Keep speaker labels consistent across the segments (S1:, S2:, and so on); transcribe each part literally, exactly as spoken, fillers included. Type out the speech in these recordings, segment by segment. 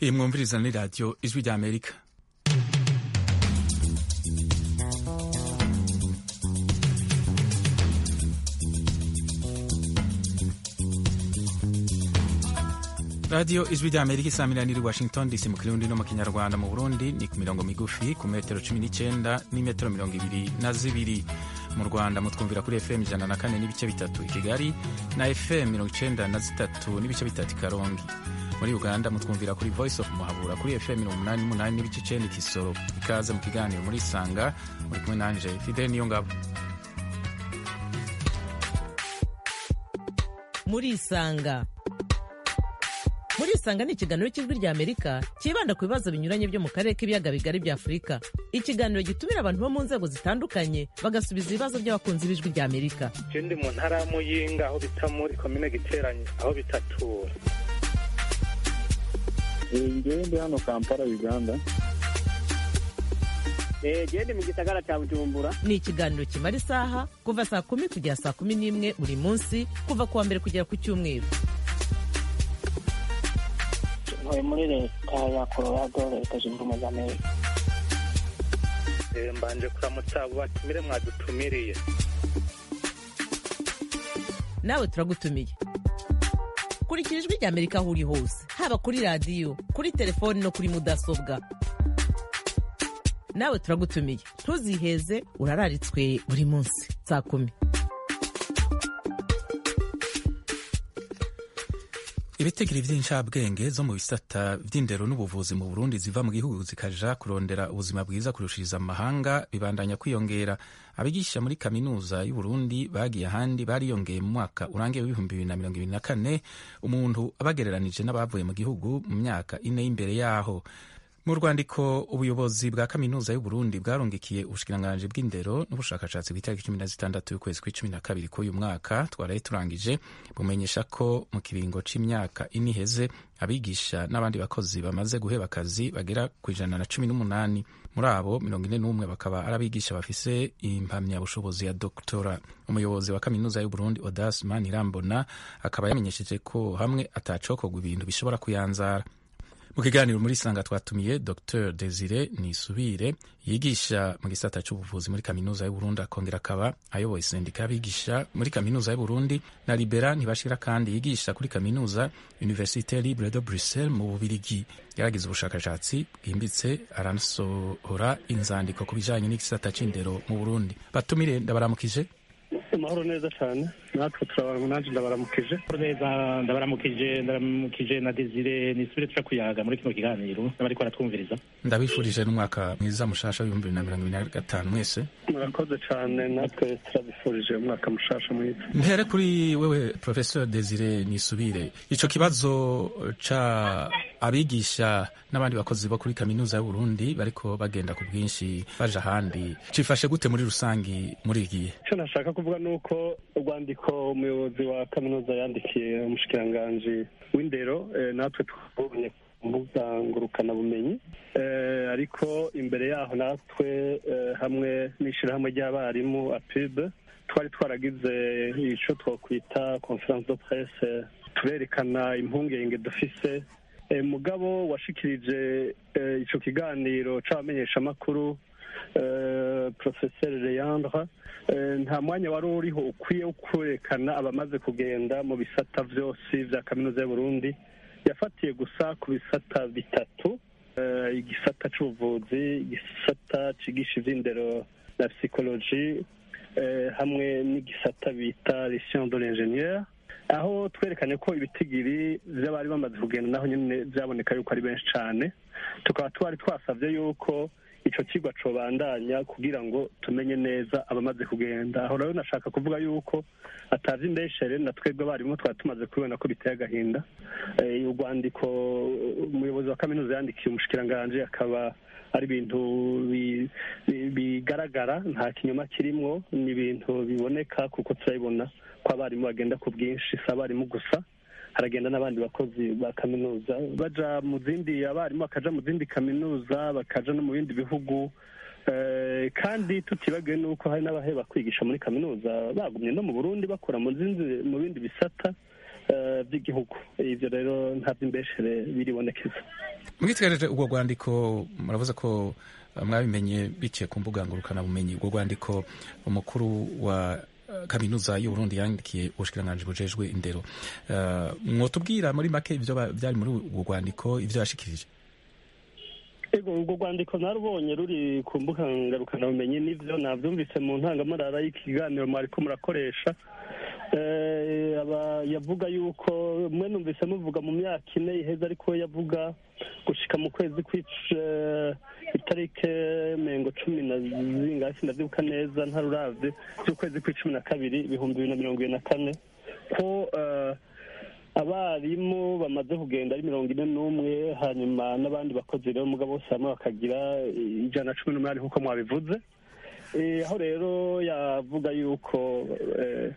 S1: iyi mwumviriza ni radiyo ijwi rya amerika. radiyo ijwi rya amerika isamirana iri Washington D C mu kirundi no mu kinyarwanda. Mu Burundi ni ku mirongo migufi ku metero cumi n'icyenda n'imetero mirongo ibiri na zibiri. Mu Rwanda mutwumvira kuri F M ijana na kane n'ibice bitatu i Kigali na F M mirongo icyenda na zitatu n'ibice bitatu i Karongi. Muri Uganda mutwumvira kuri Voice of Muhabura kuri F M mirongo umunani n'umunani n'ibice icyenda i Kisoro. Ikaze mu kiganiro muri Sanga, muri kumwe nanje Fidel Niyongabo.
S2: Muri Sanga muri Sanga ni ikiganiro cy'ijwi rya Amerika kibanda ku bibazo binyuranye byo mu karere k'ibiyaga bigari bya Afurika. Ikiganiro gitumira abantu bo mu nzego zitandukanye bagasubiza ibibazo by'abakunzi b'ijwi rya Amerika.
S3: Je ndi mu ntara ya Muyinga aho bita muri komine Giteranye aho bitatura.
S4: Ngewe ndi hano Kampala Uganda.
S5: Je ndi mu gisagara cya Bujumbura.
S2: Ni ikiganiro kimara isaha kuva saa kumi kugera saa kumi n'imwe buri munsi kuva kuwa mbere kugera ku cyumweru.
S5: Ntuye muri leta ya Colorado, leta zunze ubumwe za Amerika.
S3: Mbanje kuramutsa abo batumire mwadutumiriye.
S2: Nawe turagutumiye. Kurikira ijwi rya Amerika aho uri hose, haba kuri radiyo, kuri telefoni no kuri mudasobwa. Nawe turagutumiye, ntuziheze, urararitswe buri munsi saa kumi.
S1: Ibitegiro vy'incabwenge zo mu bisata vy'indero n'ubuvuzi mu Burundi ziva mu gihugu zikaja kurondera ubuzima bwiza kurushiriza amahanga bibandanya kwiyongera. Abigisha muri kaminuza y'u Burundi bagiye ahandi bariyongeye mu mwaka urangiye w'ibihumbi bibiri na mirongo ibiri na kane, umuntu abagereranije n'abavuye mu gihugu mu myaka ine y'imbere yaho. Mu rwandiko ubuyobozi bwa kaminuza y'u Burundi bwarungikiye ubushikiranganji bw'indero n'ubushakashatsi bw'itariki cumi na zitandatu y'ukwezi kw'icumi na kabiri k'uyu mwaka twaraye turangije, bumenyesha ko mu kiringo c'imyaka ine iheze abigisha n'abandi bakozi bamaze guheba akazi bagera ku ijana na cumi n'umunani. Muri abo mirongo ine n'umwe bakaba ari abigisha bafise impamyabushobozi ya doktora. Umuyobozi wa kaminuza y'u Burundi Audace Manirambona akaba yamenyesheje ko hamwe atacokorwa ibintu bishobora kuyanzara. Mu kiganiro muri Sanga twatumiye Docteur Desire Nisubire yigisha mu gisata c'ubuvuzi muri kaminuza y'u Burundi, akongera akaba ayoboye sendika y'abigisha muri kaminuza y'u Burundi, na Libera Ntibashira kandi yigisha kuri kaminuza Université Libre de Bruxelles mu Bubirigi. Yaragize ubushakashatsi bwimbitse aranasohora inzandiko ku bijanye n'igisata c'indero mu Burundi. Batumire ndabaramukije.
S3: Amahoro neza cyane, natwe turabara nanje ndabaramukije
S6: neza, ndabaramukije ndabaramukije na Desire Nisubire tuca kuyaga muri kino kiganiro n'abariko baratwumviriza.
S1: Ndabifurije n'umwaka mwiza mushasha w'ibihumbi bibiri na mirongo ibiri na gatanu mwese.
S3: Murakoze cyane, natwe turabifurije umwaka mushasha mwiza.
S1: Mpere kuri wewe Professeur Desire Nisubire, ico kibazo ca abigisha n'abandi bakozi bo kuri kaminuza y'u Burundi bariko bagenda ku bwinshi baje ahandi cifashe gute muri rusangi muri igihe?
S3: Icyo nashaka kuvuga nuko urwandiko umuyobozi wa kaminuza yandikiye umushikiranganji w'indero e, natwe twabonye ku mbuga ngurukana bumenyi, e, ariko imbere yaho natwe e, hamwe n'ishirahamwe ry'abarimu A P I B twari twaragize ico twokwita conference de presse turerekana impungenge dufise. E, mugabo washikirije e, ico kiganiro c'abamenyesha makuru e, Professeur Leandre e, nta mwanya wari uriho ukwiye kwerekana abamaze kugenda mu bisata vyose vya kaminuza y'u Burundi. Yafatiye gusa ku bisata bitatu, e, igisata c'ubuvuzi, igisata cigisha ivy'indero na psychologie, e, hamwe n'igisata bita les sciences de l'ingénieur, aho twerekanye ko ibitigiri vy'abari bamaze kugenda naho nyene vyaboneka yuko ari benshi cane. Tukaba twari twasavye yuko ico kigwa cobandanya kugira ngo tumenye neza abamaze kugenda. Aho rero nashaka kuvuga yuko atazi imbeshere na twebwe abarimu twari tumaze kubona ko biteye agahinda. E, urwandiko umuyobozi wa kaminuza yandikiye umushikiranganji akaba ari ibintu bigaragara, nta kinyoma kirimwo, ni ibintu biboneka kuko turabibona ko abarimu bagenda ku bwinshi. Si abarimu gusa, haragenda n'abandi bakozi ba kaminuza baja mu zindi, abarimu bakaja mu zindi kaminuza bakaja no mu bindi bihugu, e, kandi tutibagiwe nuko hari n'abaheba kwigisha muri kaminuza bagumye no mu Burundi bakora mu zindi mu bindi bisata by'igihugu. Ivyo rero nta vy'imbeshere biribonekeza.
S1: mwitegereje ubwo rwandiko muravuze ko mwabimenye biciye ku mbuga ngurukana bumenyi. Ubwo rwandiko umukuru wa kaminuza y'u Burundi yandikiye ubushikiranganji bujejwe indero, uh, mwotubwira muri make ivyo byari muri ubwo rwandiko ivyo yashikirije?
S3: Ego ubwo rwandiko narubonye ruri ku mbuga ngurukana bumenyi, nivyo navyumvise mu ntangamarara y'ikiganiro mwariko murakoresha. Eh, aba yavuga yuko mwe numvise muvuga mu myaka ine iheze, ariko yavuga gushika mu kwezi kw'ice itarike mengo cumi na zingahe ndavyibuka neza ntaruravye z'ukwezi kw'icumi na kabiri ibihumbi bibiri na mirongo ibiri na kane ko uh, abarimu bamaze kugenda ari mirongo ine n'umwe, hanyuma n'abandi bakozi rero mugabo bose hamwe bakagira ijana na cumi n'umunani nk'uko mwabivuze. Eh, aho rero yavuga yuko eh,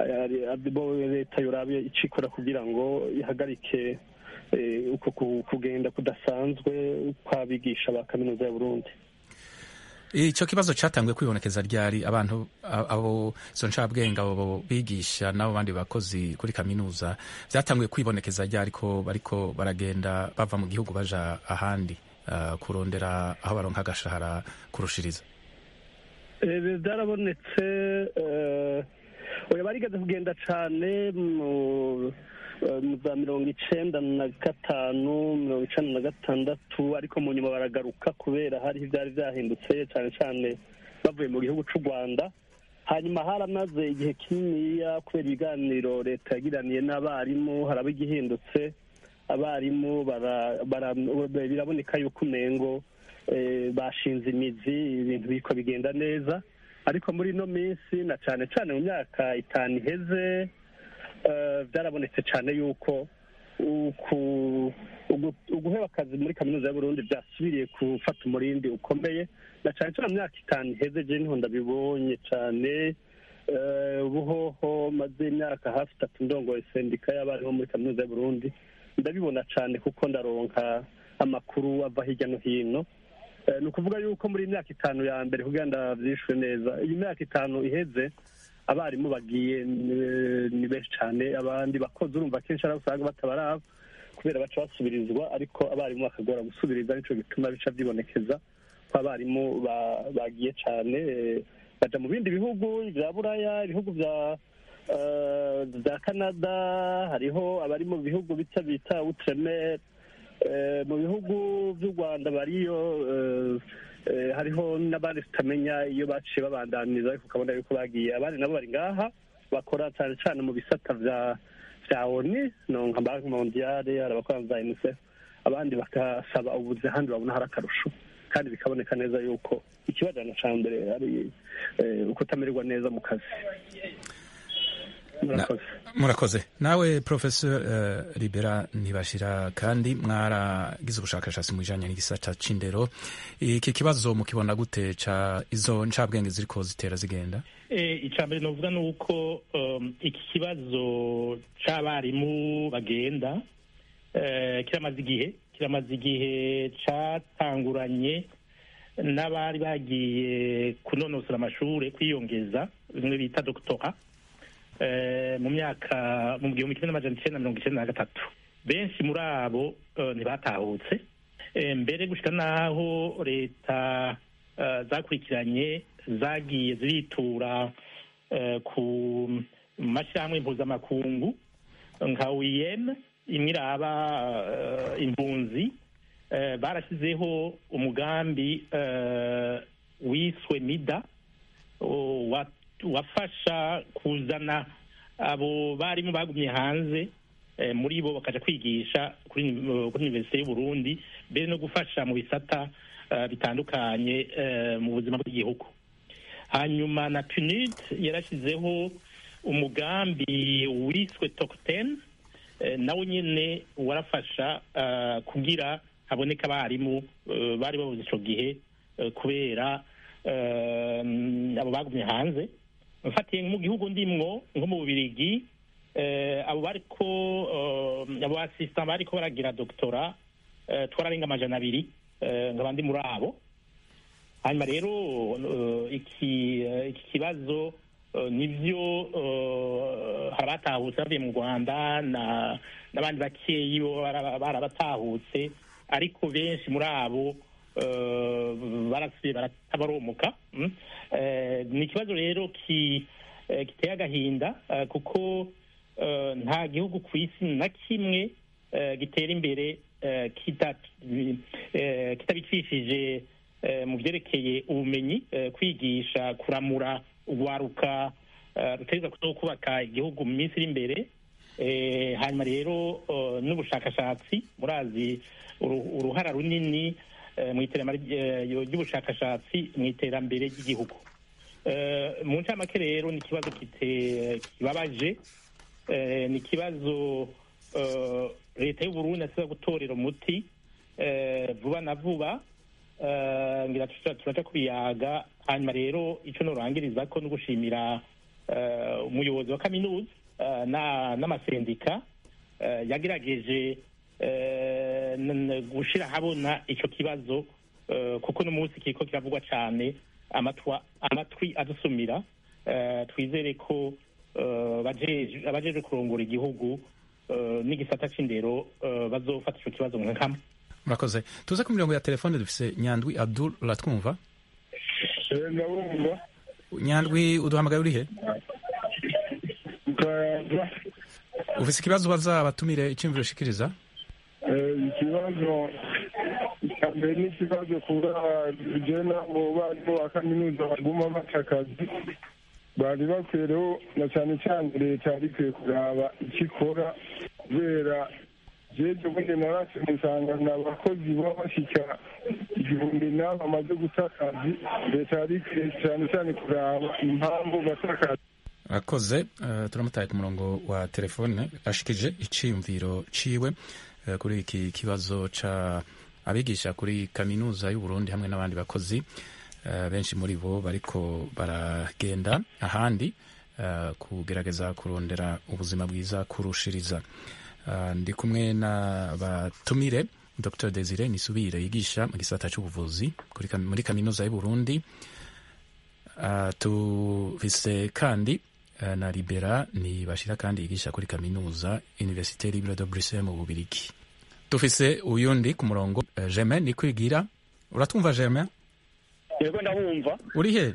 S3: leta yorabe icikora kugira ngo ihagarike uko kugenda kudasanzwe kw'abigisha ba kaminuza ya Burundi.
S1: Ico kibazo catanguye kwibonekeza ryari? Abantu abo izo ncabwenge abo bigisha n'abo bandi bakozi kuri kaminuza vyatanguye kwibonekeza ryari ko bariko baragenda bava mu gihugu baja ahandi uh, kurondera aho baronka agashahara kurushiriza?
S3: Vyarabonetse oya barigeze kugenda cane mu za mirongo icenda na gatanu mirongo icenda na gatandatu, ariko mu nyuma baragaruka kubera hariho ivyari vyahindutse cane cane bavuye mu gihugu c'u Rwanda. Hanyuma haramaze igihe kininiya kubera ibiganiro leta yagiraniye n'abarimu haraba igihindutse, abarimu biraboneka yuko umengo bashinze imizi, ibintu biriko bigenda neza. Ariko muri ino minsi na cane cane mu myaka itanu iheze byarabonetse cyane yuko uguheba akazi muri kaminuza y'Uburundi byasubiriye gufata umurindi ukomeye, na cyane cyane mu myaka itanu iheze je niho ndabibonye cyane. Ubuhoho maze imyaka hafi itatu ndongoye sendika y'abarimu muri kaminuza y'Uburundi, ndabibona cyane kuko ndaronka amakuru ava hirya no hino. Ni ukuvuga yuko muri imyaka itanu ya mbere kugira ndavyishwe neza, iyi myaka itanu iheze abarimu bagiye ni benshi cyane, abandi bakoze urumva kenshi ari usanga batabaraba kubera baca basubirizwa, ariko abarimu bakagora gusubiriza, nico gituma bica vyibonekeza ko abarimu bagiye cyane baja mu bindi bihugu vya Buraya, ibihugu vya vya Canada, hariho abari mu bihugu bita bita Outre-mer, mu bihugu vy'u Rwanda bariyo, hariho n'abandi tutamenya iyo baciye babandaniza, ariko ukabona yuko bagiye. Abandi nabo bari ngaha bakora cyane cyane mu bisata vya vya O N U, no nka Banki Mondiale, abakora za UNICEF, abandi bakasaba ubuzi ahandi babona hari akarusho, kandi bikaboneka neza yuko ikibajana ca mbere ari ukutamererwa neza mu kazi.
S1: Murakoze. Murakoze. Nawe Professor uh, Libera Ntibashira, kandi mwaragize ubushakashatsi mu bijanye n'igisata c'indero, iki kibazo mukibona gute ca izo ncabwenge ziriko zitera zigenda?
S6: Eh, icambere novuga nuko um, iki kibazo c'abarimu bagenda eh, kiramaze igihe kiramaze igihe catanguranye n'abari bagiye kunonosora amashure kwiyongeza, bimwe bita doctorat mu myaka mu gihumbi kimwe n'amajana icenda mirongo icenda na gatatu. Benshi muri abo ntibatahutse, mbere gushika naho leta zakurikiranye zagiye ziritura ku mashirahamwe mpuzamakungu nka O I M imwe iraba impunzi, barashyizeho umugambi wiswe MIDA wafasha kuzana abo barimu bagumye hanze eh, muri bo bakaja kwigisha kuri kuri Universite y'u Burundi, mbere no gufasha mu bisata uh, bitandukanye uh, mu buzima bw'igihugu. Hanyuma na P N U D yarashizeho umugambi wiswe Tokten, eh, nawo nyene warafasha uh, kugira haboneka abarimu uh, bari babuze ico gihe uh, kubera uh, abo bagumye hanze. Mfatiye mu gihugu ndimwo nko mu Bubirigi, eh, abo bariko uh, abo assistant bariko baragira doctora uh, twararenga amajana abiri uh, nkabandi muri abo. Hanyuma rero uh, iki uh, iki kibazo nibyo hari abatahutse bavuye mu Rwanda n'abandi bakeyi bo barabatahutse, ariko benshi muri abo barasiye baratabaromuka. Ni ikibazo rero giteye agahinda, kuko nta gihugu ku isi na kimwe gitera imbere kitabicishije mu byerekeye ubumenyi, kwigisha, kuramura urwaruka rutegerezwa kuza kubaka igihugu mu minsi iri imbere. Hanyuma rero n'ubushakashatsi, murazi uruhara runini mu iterambere ry'ubushakashatsi mu iterambere ry'igihugu. Mu ncamake rero ni ikibazo kibabaje, ni ikibazo leta y'u Burundi asiba gutorera umuti vuba na vuba, ngira turaca kubiyaga. Hanyuma rero icyo norangiriza ko no gushimira umuyobozi wa kaminuza n'amasendika yagerageje gushira habona icyo kibazo, kuko no munsi kiriko kiravugwa cyane, amatwi adusumira. Twizere ko abajeje kurongora igihugu n'igisata c'indero bazofata ico kibazo mu nkama.
S1: Murakoze. Tuze ku mirongo ya telefone dufise Nyandwi Abdul, uratwumva?
S4: ndabumva.
S1: Nyandwi, uduhamagaye urihe? Ufise ikibazo baza abatumire iciyumviro ushikiriza?
S4: Ikibazo mbere ni ikibazo kuba jena mu barimu ba kaminuza baguma baca akazi, bari bakwiyeho na cyane cyane leta yari ikwiye kuraba icyo ikora, kubera jeje ubundi narase musangana abakozi baba bashika igihumbi nabo bamaze guta akazi. Leta yari ikwiye cyane cyane kuraba impamvu bata akazi.
S1: Akoze. Uh, turamutaye ku murongo wa telefone ashikije iciyumviro ciwe uh, kuri iki kibazo ca abigisha kuri kaminuza y'u Burundi hamwe n'abandi bakozi. Uh, benshi muri bo bariko baragenda ahandi uh, kugerageza kurondera ubuzima bwiza kurushiriza. Uh, ndi kumwe na batumire Doctor Desire Nisubire yigisha mu gisata c'ubuvuzi kuri muri kaminuza y'u Burundi. Uh, tufise kandi uh, na Libera ni bashira kandi yigisha kuri kaminuza Université Libre de Bruxelles mu Bubirigi. Tufise uyundi ku murongo uh, Germain ni kwigira. Uratumva Germain?
S7: Yego ndabumva.
S1: Uri he?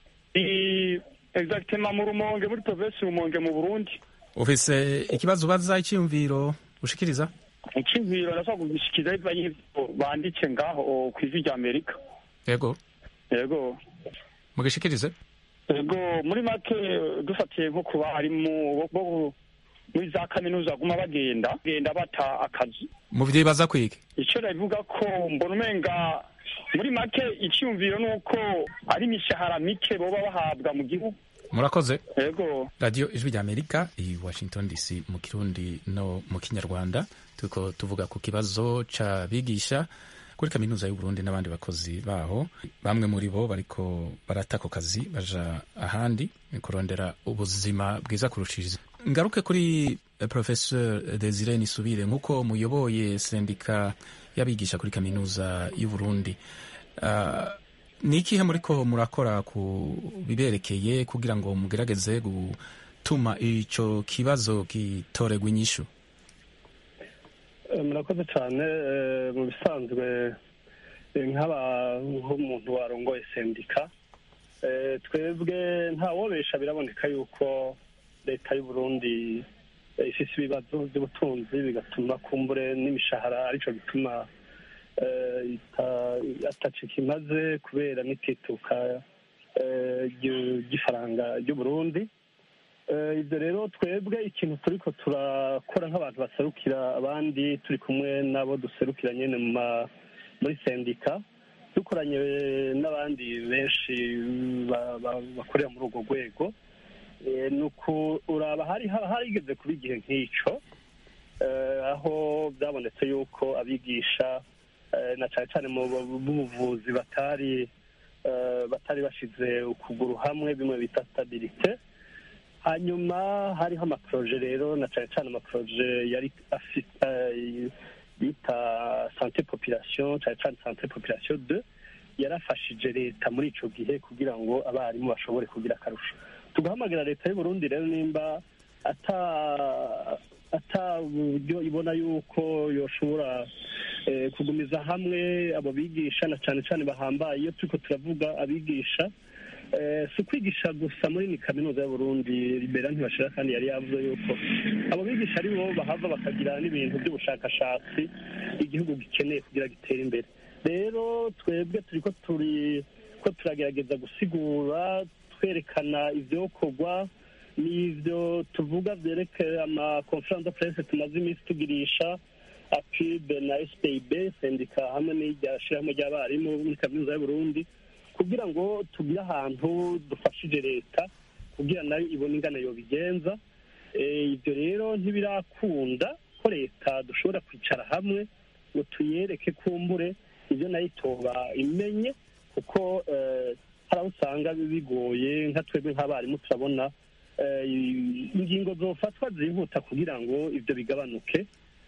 S7: Ni exactement mu Rumonge, muri province Rumonge mu Burundi.
S1: Ufise ikibazo baza iciyumviro ushikiriza?
S7: Icyumviro ndashaka kugishikiriza ivanye banditse ngaho ku ijwi rya Amerika.
S1: Yego.
S7: Yego.
S1: Mugishikirize?
S7: Yego, muri make dufatiye nko kuba harimo bo muri za kaminuza guma bagenda genda bata akazi.
S1: Mu vyibaza kwiki?
S7: Ico ndavuga ko mbona umenga muri make icyumviro nuko ari imishahara mike boba bahabwa mu gihugu.
S1: Murakoze.
S7: Yego.
S1: Radio Ijwi rya Amerika i Washington D C mu Kirundi no mu Kinyarwanda, tuko tuvuga ku kibazo ca bigisha kuri kaminuza y'u Burundi n'abandi bakozi baho. Bamwe muri bo bariko baratako kazi baja ahandi kurondera ubuzima bwiza kurushiriza. Ngaruke kuri eh, Professeur Desire Nisubire, nkuko muyoboye sendika y'abigisha kuri kaminuza y'u Burundi. Uh, ni ikihe muriko murakora ku biberekeye kugira ngo mugerageze gutuma ico kibazo gitoregwa inyishu?
S3: Murakoze cyane. Mu bisanzwe nk'aba nk'umuntu warongoye sendika, twebwe ntawobesha, biraboneka yuko leta y'u Burundi ifise ibibazo by'ubutunzi bigatuma kumbure n'imishahara arico gituma atacika imaze kubera n'itituka ry'ifaranga ry'u Burundi. Ibyo rero twebwe ikintu turiko turakora nk'abantu baserukira abandi, turi kumwe nabo duserukira nyene muri sendika, dukoranye n'abandi benshi bakorera muri urwo rwego. Ni ukuraba hari harigeze kuba igihe nk'ico aho byabonetse yuko abigisha na cyane cyane mu buvuzi batari batari bashize ukuguru hamwe, bimwe bita stabilite. Hanyuma hariho amaproje rero, na cyane cyane amaproje yari bita sante population, cyane cyane sante population deux, yarafashije leta muri ico gihe kugira ngo abarimu bashobore kugira akarusho. tugahamagara leta y'uburundi rero nimba ata ata buryo ibona yuko yoshobora kugumiza hamwe abo bigisha na cyane cyane bahambaye. Iyo turiko turavuga abigisha si ukwigisha gusa muri ni kaminuza y'uburundi Libera ntibashira kandi yari yavuze yuko abo bigisha ari bo bahava bakagira n'ibintu by'ubushakashatsi igihugu gikeneye kugira gitere imbere. Rero twebwe turiko turi ko turagerageza gusigura twerekana ivyokorwa n'ivyo tuvuga vyerekeye ama conference de presse tumaze iminsi tugirisha apibe na S P I B sendika hamwe n'irya shirahamwe ry'abarimu muri kaminuza y'uburundi kugira ngo tugire ahantu dufashije leta kugira nayo ibone ingana yobigenza. Ibyo rero ntibirakunda ko leta dushobora kwicara hamwe ngo tuyereke kumbure ibyo nayo itoba imenye kuko hari aho usanga bigoye nka twebwe nk'abarimu turabona ingingo zofatwa zihuta kugira ngo ibyo bigabanuke.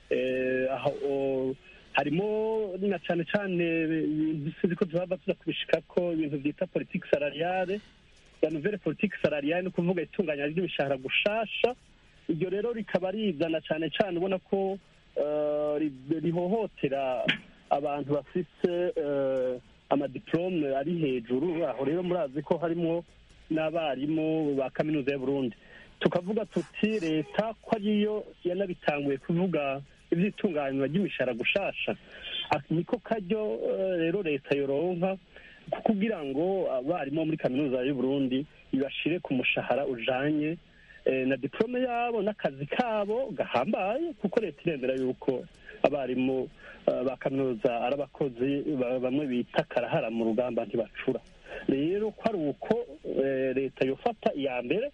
S3: Harimo na cyane cyane sinzi ko tuzaba tuza kubishika ko ibintu byita politique salariale la nouvelle politique salariale ni kuvuga itunganya ry'imishahara gushasha. Iryo rero rikaba rizana cyane cyane ubona ko rihohotera abantu bafise amadiplome ari hejuru. Aho rero murazi ko harimo n'abarimu ba kaminuza y'Uburundi. Tukavuga tuti leta ko ariyo yanabitanguye kuvuga ivyitunganywa ry'imishahara gushasha, niko karyo rero leta yoronka kugira ngo abarimu muri kaminuza y'Uburundi ibashire ku mushahara ujanye na diplome yabo n'akazi kabo gahambaye, kuko leta iremera yuko abarimu ba kaminuza ari abakozi bamwe bita karahara mu rugamba ntibacura. Rero ko ari uko leta yofata iya mbere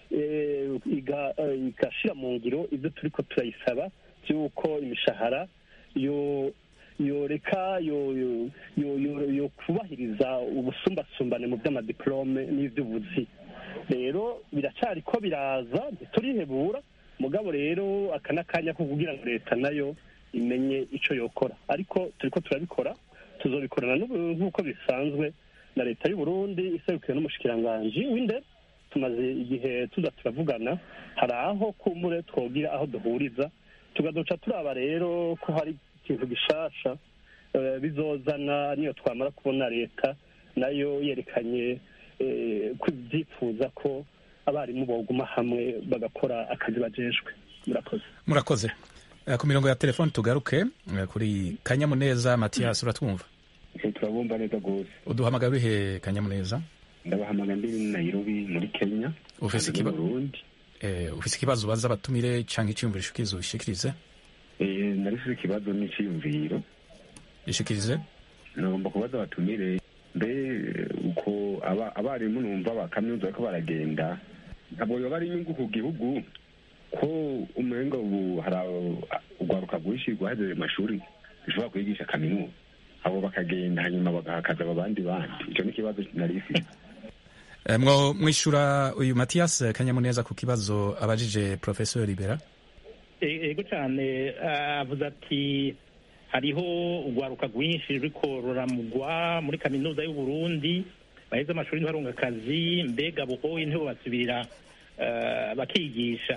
S3: igashira mu ngiro ibyo turiko turayisaba by'uko imishahara yo yoreka yo yo kubahiriza ubusumbasumbane mu by'amadiplome n'ivy'ubuzi. Rero biracari ko biraza turihebura mugabo rero akanakanya ko kugira ngo leta nayo imenye ico yokora, ariko turiko turabikora, tuzobikorana nk'uko bisanzwe na leta y'Uburundi iserukiwe n'umushikiranganji w'indero. Tumaze igihe tuza turavugana, hari aho kumbure twogira aho duhuriza, tugaduca turaba rero ko hari ikintu gishasha bizozana niyo twamara kubona leta nayo yerekanye kubyifuza ko abarimu boguma hamwe bagakora akazi bajejwe. Murakoze.
S1: Murakoze. Ku mirongo ya telefone tugaruke kuri Kanyamuneza Mathias, uratwumva?
S8: Turabumva neza gose.
S1: Uduhamagara urihe Kanyamuneza?
S8: Ndabahamagara ndi Nairobi muri Kenya.
S1: Ufise ikibazo eh ufise ikibazo baza batumire canke iciyumviro shikizo bishikirize?
S8: Eh narifise ikibazo n'iciyumviro.
S1: Bishikirize?
S8: Nagomba kubaza batumire mbe uko aba abarimu numva ba kaminuza ko baragenda abo yo bari inyungu ku gihugu ko umenga ubu hari ugwaruka gwishirwa hejeje mashuri bishobora kwigisha kaminuza abo bakagenda hanyuma bagahakaza abandi bandi. Ico ni kibazo narifise.
S1: Mwo mwishura uyu Mathias Kanyamuneza ku kibazo abajije Professor Libera?
S6: Ego cyane avuze ati hariho ugwaruka rwinshi ruriko ruramugwa muri kaminuza y'u Burundi baheze amashuri ntibarunga akazi, mbega bohoye ntibo basubirira bakigisha.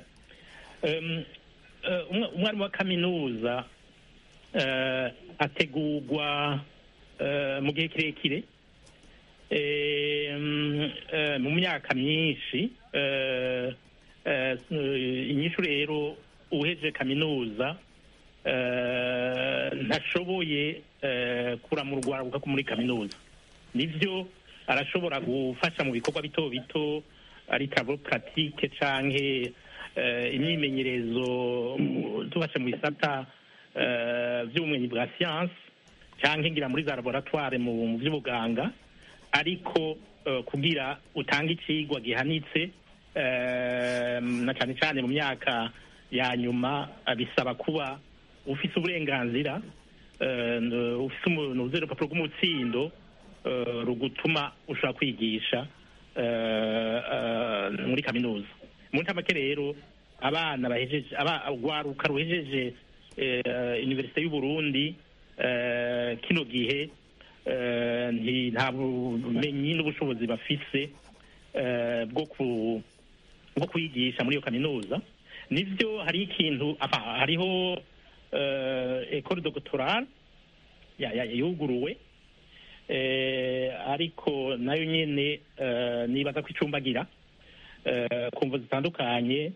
S6: Umwarimu wa kaminuza ategurwa mu gihe kirekire mu myaka myinshi. Inyishu rero uheje kaminuza ntashoboye kuramurwa ko muri kaminuza, nivyo arashobora gufasha mu bikorwa bito bito ari travaux pratique canke imyimenyerezo tubashe mu bisata vy'ubumenyi bwa science canke ngira muri za laboratoire mu vy'ubuganga, ariko kugira utanga icigwa gihanitse na cane cane mu myaka ya nyuma bisaba kuba ufise uburenganzira ufise umunuzero urupapuro rw'umutsindo rugutuma ushobora kwigisha muri kaminuza. Mu ntamake rero abana bahejeje urwaruka ruhejeje Universite y'u Burundi kino gihe nta bumenyi n'ubushobozi bafise bwo ku bwo kwigisha muri iyo kaminuza. Nivyo hari ikintu hariho école doctorale yuguruwe, ariko nayo nyene nibaza ko icumbagira ku mvo zitandukanye.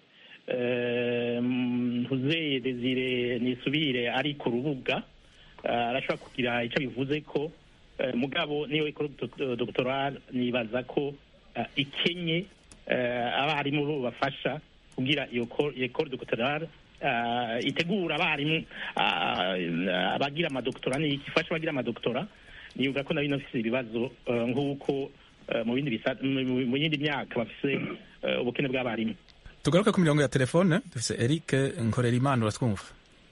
S6: Ntuzeye Desire Nisubire ari ku rubuga arashobora kugira icyo bivuze ko mugabo niyo école doctorale nibaza ko ikenye abarimu bo bafasha kugira iyo école doctorale itegura abarimu abagira amadoktora n'igifasha abagira amadoktora. Nivuga ko nabi nafise ibibazo nk'uko mu bindi mu yindi myaka bafise ubukene bw'abarimu.
S1: Tugaruka ku mirongo ya telefone dufise Eric Nkorerimana, uratwumva?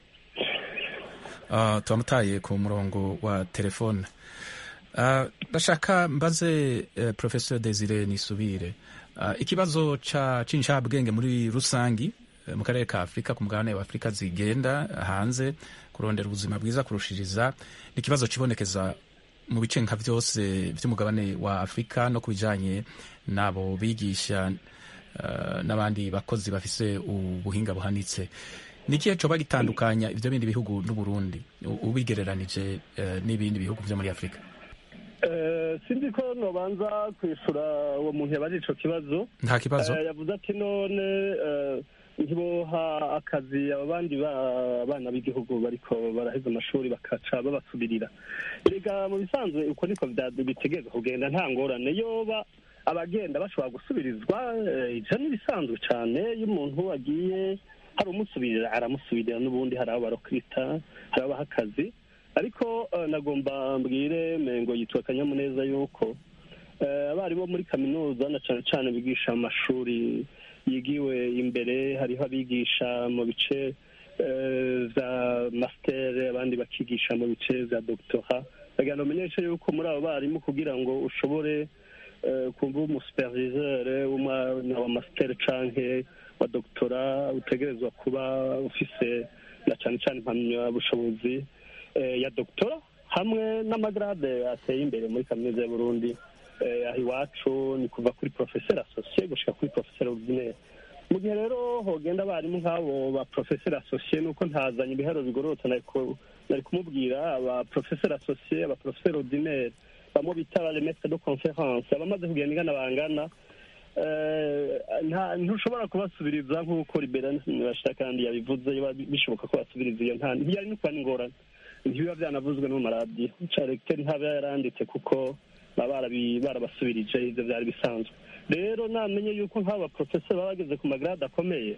S1: Uh, tuamutaye ku murongo wa telefone. Ndashaka uh, mbaze uh, Professor Desire Nisubire, uh, ikibazo ca cincabwenge muri rusangi uh, mu karere ka Afrika, ku mugabane wa Afrika zigenda hanze kurondera ubuzima bwiza kurushiriza, ni ikibazo kibonekeza mu bice nka vyose vy'umugabane wa Afrika no kubijanye nabo bigisha uh, n'abandi bakozi bafise ubuhinga buhanitse. Nikihe coba gitandukanya ivyo bindi bihugu n'u Burundi ubigereranije uh, n'ibindi bihugu vyo muri Afrika?
S3: Uh, sinzi ko nobanza kwishura uwo muntu yabaje ico kibazo.
S1: Nta kibazo.
S3: Uh, yavuze ati none uh, ntiboha akazi abandi bana b'igihugu bariko baraheza amashuri bakaca babasubirira. Erega mu bisanzwe uko niko bitegerezwa kugenda, nta ngorane yoba abagenda bashobora gusubirizwa, ivyo ni bisanzwe cane. Iyo umuntu agiye hari umusubirira aramusubirira, n'ubundi hari abo barokwita, hari abaha akazi. Ariko uh, nagomba mbwire mengo yitwa Kanyamuneza yuko abarimu uh, muri kaminuza na cane cane bigisha amashuri yigiwe imbere, hariho abigisha mu bice vya uh, master, abandi bakigisha mu bice vya doctorat. Bagenda umenyesha yuko muri abo barimu kugira ngo ushobore uh, kumva umusuperviseur w'umwana wa master canke wa doctorat utegerezwa kuba ufise na cane cane impamyabushobozi ya doctora hamwe n'amagrade ateye imbere muri kaminuza ya Burundi. Aho iwacu ni kuva kuri professeur associé gushika kuri professeur ordinaire. Mu gihe rero hogenda abarimu nk'abo ba professeur associé, nuko ntazanye ibiharo bigororotse nari kumubwira aba professeur associé, aba professeur ordinaire bamwe bita les maîtres de conférence, abamaze kugenda ingana bangana, ntushobora kubasubiriza nk'uko Liberane bashaka kandi yabivuze. Bishoboka ko basubiriza iyo nta ntiyari no kuba n'ingorane, ntibiba byanavuzwe no mu maradiyo. Directeur ntaba yaranditse kuko baba barabasubirije, ivyo vyari bisanzwe. Rero namenye yuko nk'aba professeur babageze ku magrade akomeye,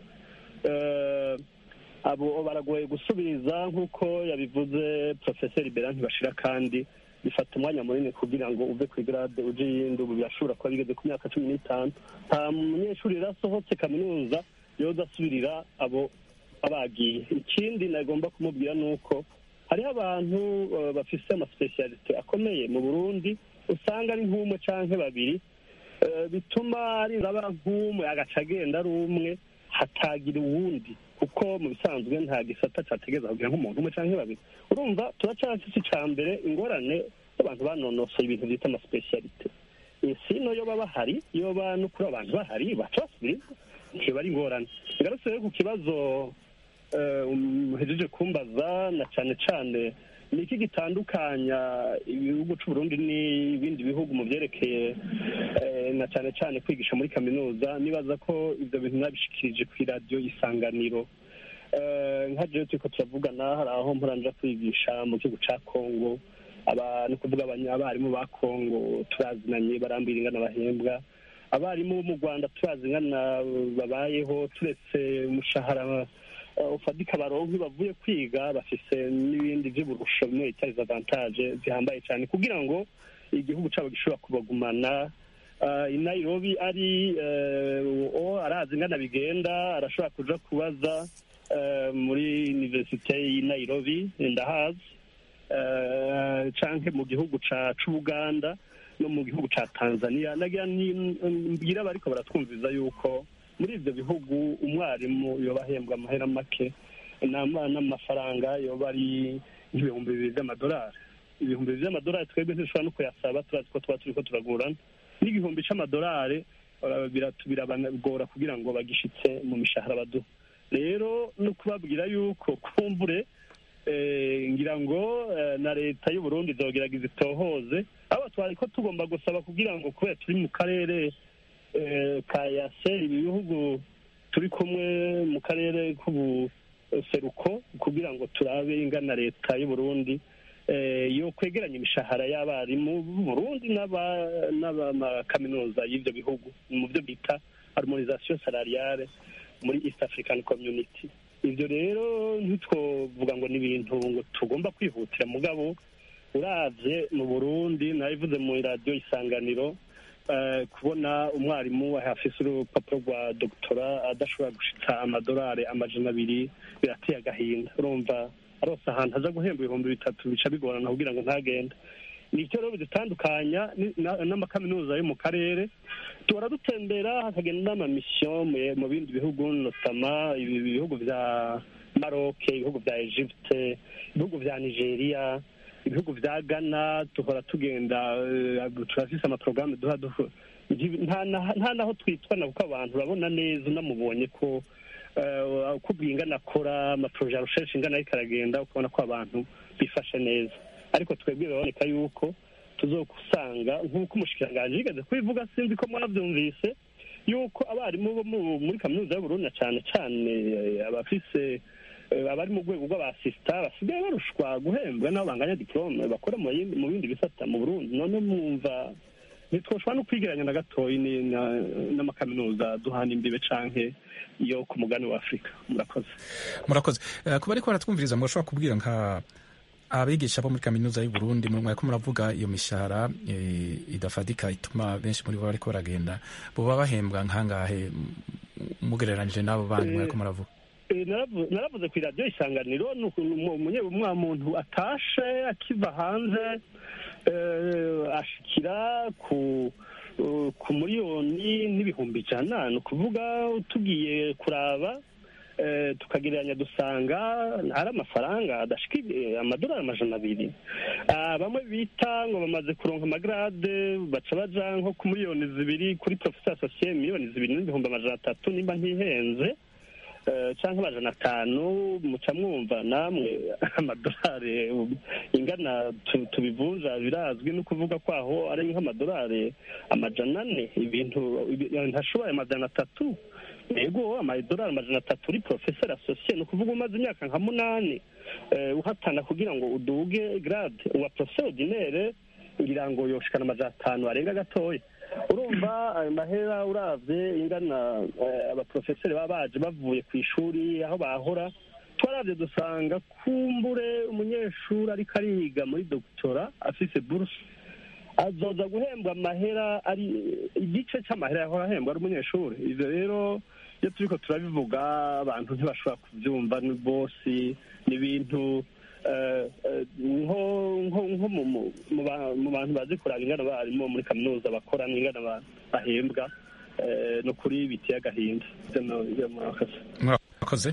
S3: abo baragoye gusubiriza nk'uko yabivuze Professeur Liberane ntibashira, kandi bifata umwanya munini kugira ngo uve ku grade uje yindi. Ubu birashobora kuba bigeze ku myaka cumi n'itanu. Nta munyeshuri rasohotse kaminuza yoza asubirira abo abagiye. Ikindi nagomba kumubwira nuko hariho abantu uh, bafise amaspecialite akomeye mu Burundi, usanga ari nk'umwe canke babiri, uh, bituma ari raba nk'umwe agaca agenda ari umwe hatagira uwundi, kuko mu bisanzwe nta gisata categeza kugira nk'umuntu umwe canke babiri. Urumva turacafise ica mbere ingorane abantu banonosoye ibintu vyita amaspecialite. Sino yoba bahari, yoba no kuri abantu bahari baca basubiriza, ntiba ari ingorane. Ngarutse ku kibazo umuhejeje kumbaza, na cane cane ni iki gitandukanya ibihugu c'u Burundi n'ibindi bihugu mu vyerekeye na cane cane kwigisha muri kaminuza. Nibaza ko ivyo bintu nabishikirije ku radio Isanganiro. Nka jewe turiko turavugana, hari aho mporanja kwigisha mu gihugu ca Kongo, aba ni kuvuga abarimu ba Kongo turazinanye, barambira ingana bahembwa. Abarimu bo mu Rwanda turazingana babayeho, turetse umushahara ufadika baronke bavuye kwiga, bafise n'ibindi vy'uburusho bimwe bita les avantages zihambaye cyane kugira ngo igihugu cabo gishobora kubagumana. I Nairobi ari o arazi ngana bigenda, arashobora kuja kubaza muri universite y'i Nairobi ndahazi, canke mu gihugu ca c'Uganda no mu gihugu ca Tanzania. Nagira mbwira bariko baratwumviza yuko muri ivyo bihugu umwarimu yoba ahembwa amahera make, n'amafaranga yoba ari nk'ibihumbi bibiri vy'amadolari. Ibihumbi bibiri vy'amadolari twebwe ntishobora no kuyasaba, turazi ko tuba turiko turagurana. N'igihumbi c'amadolari birabagora kugira ngo bagishitse mu mishahara baduha. Rero no kubabwira yuko kumbure ngira ngo na leta y'u Burundi izogerageza itohoze abo twari ko tugomba gusaba kugira ngo kubera turi mu karere ka yase ibihugu turi kumwe mu karere k'ubuseruko kugira ngo turabe ingana leta y'u Burundi yo kwegeranya imishahara y'abarimu b'u Burundi n'amakaminuza y'ibyo bihugu mu byo bita harmonisation salariale muri East African Community. Ibyo rero ntitwovuga ngo ni ibintu ngo tugomba kwihutira, mugabo uravye mu Burundi nabivuze mu radio Isanganiro kubona umwarimu afise urupapuro rwa doctora adashobora gushitsa amadolari amajana abiri birateye agahinda. Urumva arose ahantu aza guhemba ibihumbi bitatu bica bigorana kugira ngo ntagenda. Nicyo rero bidutandukanya n'amakaminuza yo mu karere. Tuhora dutembera hakagenda n'amamisiyo mu bindi bihugu, notama ibihugu vya Maroc, ibihugu vya Egypte, ibihugu vya Nigeria, ibihugu vya Ghana. Tuhora tugenda turafise amaprograme duha nta naho twitwana kuko abantu urabona neza unamubonye ko kubwinga nakora amaproje ya recherche ingana ariko aragenda ukabona ko abantu bifashe neza. Ariko twebwe biraboneka yuko tuzokusanga nk'uko umushikiranganji yigeze kubivuga, sinzi ko mwavyumvise, yuko abarimu bo muri kaminuza y'u Burundi cyane cyane abafise abari mu rwego rw'abasista basigaye barushwa guhembwa n'abo banganya diplome bakora mu bindi bisata mu Burundi. None mwumva ntitwoshobora no kwigeranya na gatoyi n'amakaminuza duhana imbibe canke iyo ku mugani wa Afurika. Murakoze.
S1: Murakoze. Kuba ariko baratwumviriza mwashobora kubwira nka abigisha bo muri kaminuza y'u Burundi mu mwaka muravuga iyo mishahara idafadika ituma benshi muri bo bariko baragenda boba bahembwa nkangahe mugereranije n'abo bandi mwaka muravuga?
S3: Naravuze ku radio Isanganiro umwa muntu atashe akiva hanze ashikira ku ku miliyoni n'ibihumbi ijana. Ni ukuvuga tugiye kuraba tukagereranya dusanga ari amafaranga adashika amadolari amajana abiri. Bamwe bita ngo bamaze kuronka amagrade baca baja nko ku miliyoni zibiri kuri professeur associé, miliyoni zibiri n'ibihumbi amajana atatu nimba ntihenze canke amajana atanu. Muca mwumva namwe amadolari ingana tubivunja birazwi no kuvuga kwaho ari nk'amadolari amajana ane, ibintu ntashoboye amajana atatu. Ego amadolari amajana atatu uri professeur associé, no kuvuga umaze imyaka nka munani uhatana kugira ngo uduge grade wa professeur ordinaire ngira ngo yoshikana amajana atanu arenga gatoya. Urumva ayo mahera uravye ingana abaprofesseur baba baje bavuye ku ishuri aho bahora, twaravye dusanga kumbure umunyeshuri ariko ariga muri doctora afise bourse azoza guhembwa amahera ari igice c'amahera yahora ahembwa ari umunyeshuri. Ivyo rero iyo turiko turabivuga abantu ntibashobora kuvyumva ni bosi n'ibintu nko mu bantu bazi kuraba ingana barimo muri kaminuza bakora n'ingana bahembwa no kuri biteye agahinda.
S1: Murakoze.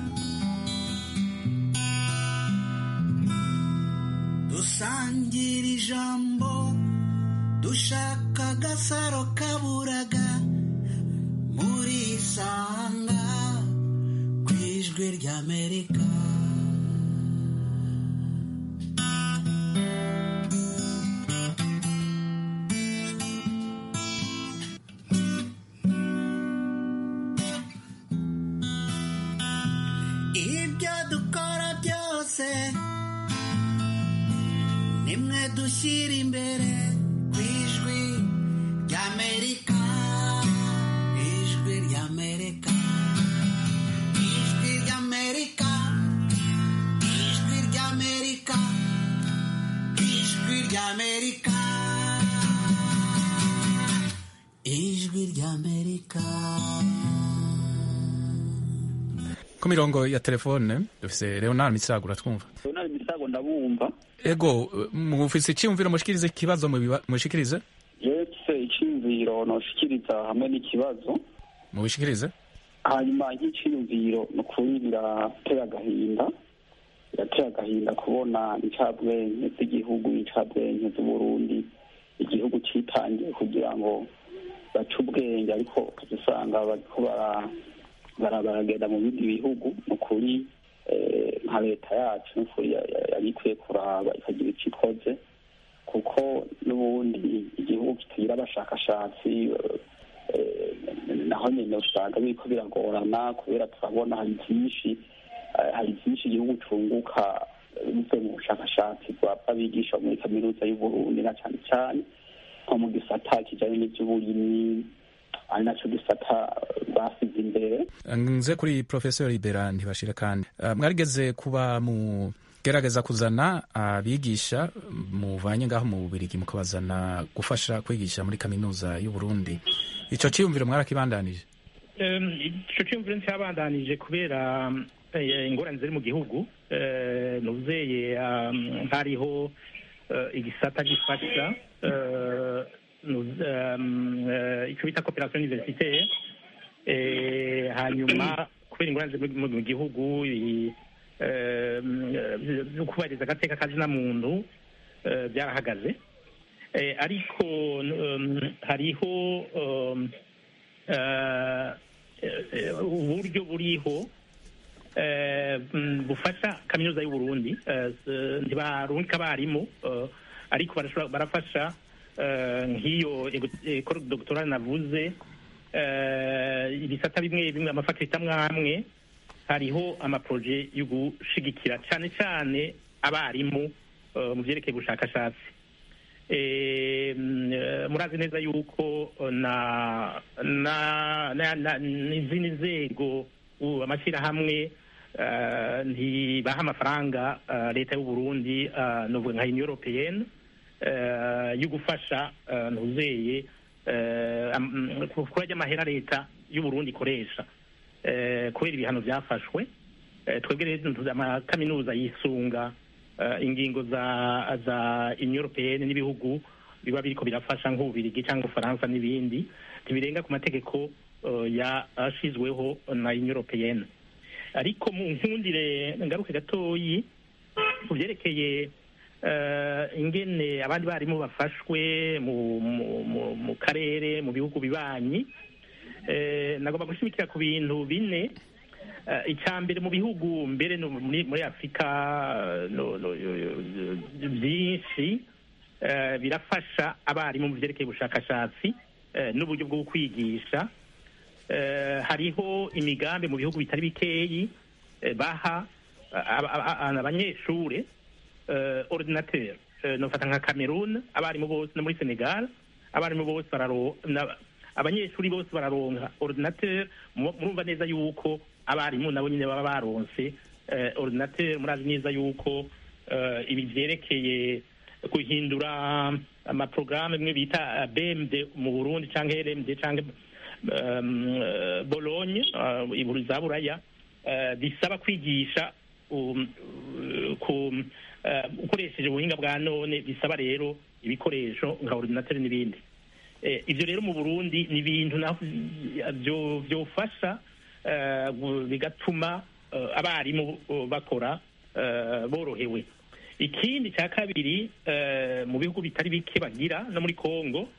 S9: Dusangira ijambo dushaka agasaro kaburaga muri Isanga ku ijwi ry'Amerika. Ibyo dukora byose nimwe dushyira imbere ku ijwi ry'Amerika. Ijwi ry'Amerika, ijwi ry'Amerika, ijwi ry'Amerika, ijwi ry'Amerika, ijwi ry'Amerika.
S1: Ku mirongo ya telefone dufise Leonard Misago, uratwumva?
S7: Leonard Misago ndabumva.
S1: Ego mufise icyumviro mushikirize ikibazo mushikirize?
S7: Yetse icyumviro noshikiriza hamwe n'ikibazo
S1: mubishikirize.
S7: Hanyuma icyumviro no kubira tera gahinda yatera gahinda kubona incabwenge z'igihugu, incabwenge z'u Burundi, igihugu citangiye kugira ngo
S5: baca ubwenge ariko usanga bariko baragenda mu bindi bihugu. ni ukuri nka leta yacu ni ukuri yari ikwiye kuraba ikagira icyo ikoze, kuko n'ubundi igihugu kitagira abashakashatsi naho nyine usanga biriko biragorana, kubera turabona hari byinshi hari byinshi igihugu cunguka bivuye mu bushakashatsi bw'abigisha muri kaminuza y'Uburundi, na cyane cyane nko mu gisata kijanye n'ivy'uburimyi, ari naco gisata basize imbere.
S1: nze kuri Professor Libera Ntibashira kandi uh, mwarigeze kuba mu gerageza kuzana abigisha uh, muvanye ngaho mu Bubiligi mukabazana gufasha kwigisha muri kaminuza y'Uburundi, ico ciyumviro mwarakibandanije?
S6: um, ico ciyumviro ntiyabandanije kubera ingorane ziri mu gihugu. uh, nuzeye um, hariho uh, igisata gifasha uh, icyo bita coopération universitaire, hanyuma kubera ingorane ziri mu gihugu zo kubahiriza agateka kazina muntu byarahagaze, ariko hariho uburyo buriho bufasha kaminuza y'Uburundi. ntibarungika abarimu, ariko barafasha nk'iyo ekoro doctorale navuze, ibisata bimwe bimwe amafakulite amwe amwe hariho amaproje yo gushigikira cyane cyane abarimu mu byerekeye ubushakashatsi. murazi neza yuko na n'izindi nzego amashyirahamwe ntibaha amafaranga leta y'Uburundi, novuga nka Union Européenne, yo gufasha ntuzeye kurajya amahera leta y'Uburundi ikoresha kubera ibihano byafashwe. twebwe rero amakaminuza yisunga ingingo za za Union Européenne n'ibihugu biba biriko birafasha nk'Ububiligi cyangwa Ufaransa n'ibindi, ntibirenga ku mategeko yashizweho na Union Européenne. ariko mu nkundire ngaruke gatoyi ku byerekeye ingene abandi barimu bafashwe mu karere mu bihugu bibanyi, nagomba gushimikira ku bintu bine. icya mbere, mu bihugu mbere muri Afurika byinshi birafasha abarimu mu byerekeye ubushakashatsi n'uburyo bwo kwigisha. hariho imigambi mu bihugu bitari bikeyi baha abanyeshure ordinateur. nofata nka Cameroon, abarimu bose no muri Senegal abarimu bose abanyeshuri bose bararonka ordinateur. murumva neza yuko abarimu nabo nyine baba baronse ordinateur. murazi neza yuko ibi vyerekeye guhindura amaprograme mwe bita B M D mu Burundi canke L M D canke Bologne iburu za Buraya, bisaba kwigisha ukoresheje ubuhinga bwa none, bisaba rero ibikoresho nka ordinateur n'ibindi. Ivyo rero mu Burundi ni ibintu byofasha bigatuma abarimu bakora borohewe. Ikindi cya kabiri, mu bihugu bitari bike bagira no muri Kongo,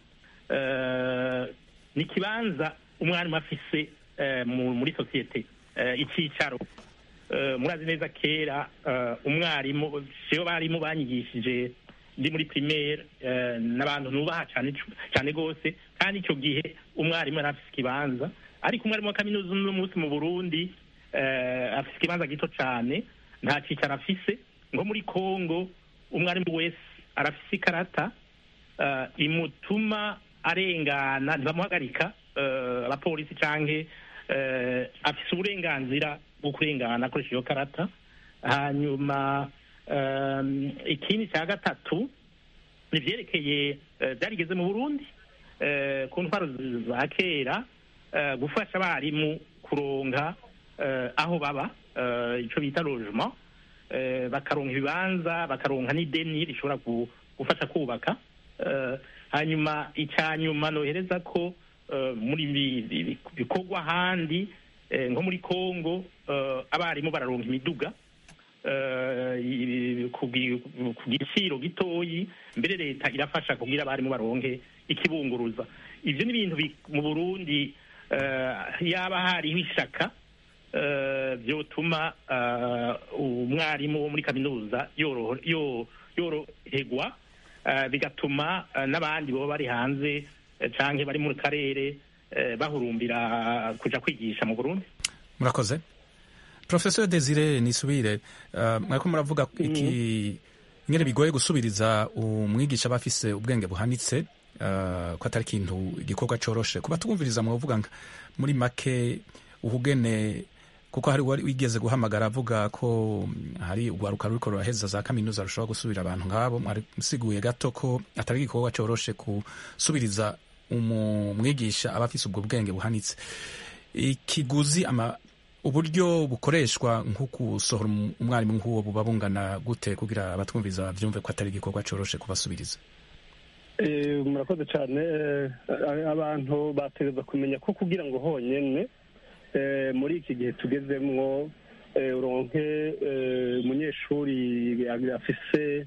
S6: ni kibanza umwarimu afise muri societe, icyicaro. murazi neza kera umwarimu siyo barimu banyigishije ndi muri primaire, n'abantu nubaha cyane cyane gose, kandi icyo gihe umwarimu yari afise ikibanza. ariko umwarimu wa kaminuza uno munsi mu Burundi afise ikibanza gito cyane, nta cyicaro afise. ngo muri Kongo umwarimu wese arafise ikarata imutuma arengana, ntibamuhagarika abapolisi canke afise uburenganzira bwo kurengana akoresha iyo karata. hanyuma ikindi cya gatatu ni vyerekeye byarigeze mu Burundi ku ntwaro za kera, gufasha abarimu kuronka aho baba, ico bita logement, bakaronka ibibanza, bakaronka n'ideni rishobora gufasha kubaka. hanyuma icyanyuma nohereza ko muri bikorwa handi nko muri Kongo abarimu bararonka imiduga ku giciro gitoyi, mbere leta irafasha kugira abarimu baronke ikibunguruza. Ibyo ni ibintu mu Burundi yaba hariho ishaka byotuma umwarimu wo muri kaminuza yoroherwa, bigatuma n'abandi baba bari hanze cyangwa bari mu karere bahurumbira kuja kwigisha mu Burundi.
S1: Murakoze. Professor Desire Nisubire, mwariko muravuga iki ingene bigoye gusubiriza umwigisha bafise ubwenge buhanitse, ko atari kintu igikorwa coroshe kuba twumviriza mwavuga muri make uhugene, kuko hari wigeze guhamagara avuga ko hari ugwaruka ruriko ruraheza za kaminuza rushobora gusubira abantu nk'abo. Mwarasiguye gato ko atari igikorwa coroshe gusubiriza umwigisha aba afise ubwo bwenge buhanitse. Ikiguzi ama uburyo bukoreshwa nko gusohora umwarimu nk'uwo buba bungana gute kugira abatwumviza byumve ko atari igikorwa coroshe kubasubiriza?
S3: Murakoze cyane. Abantu bategereza kumenya ko kugira ngo honyene muri iki gihe tugezemwo uronke umunyeshuri afise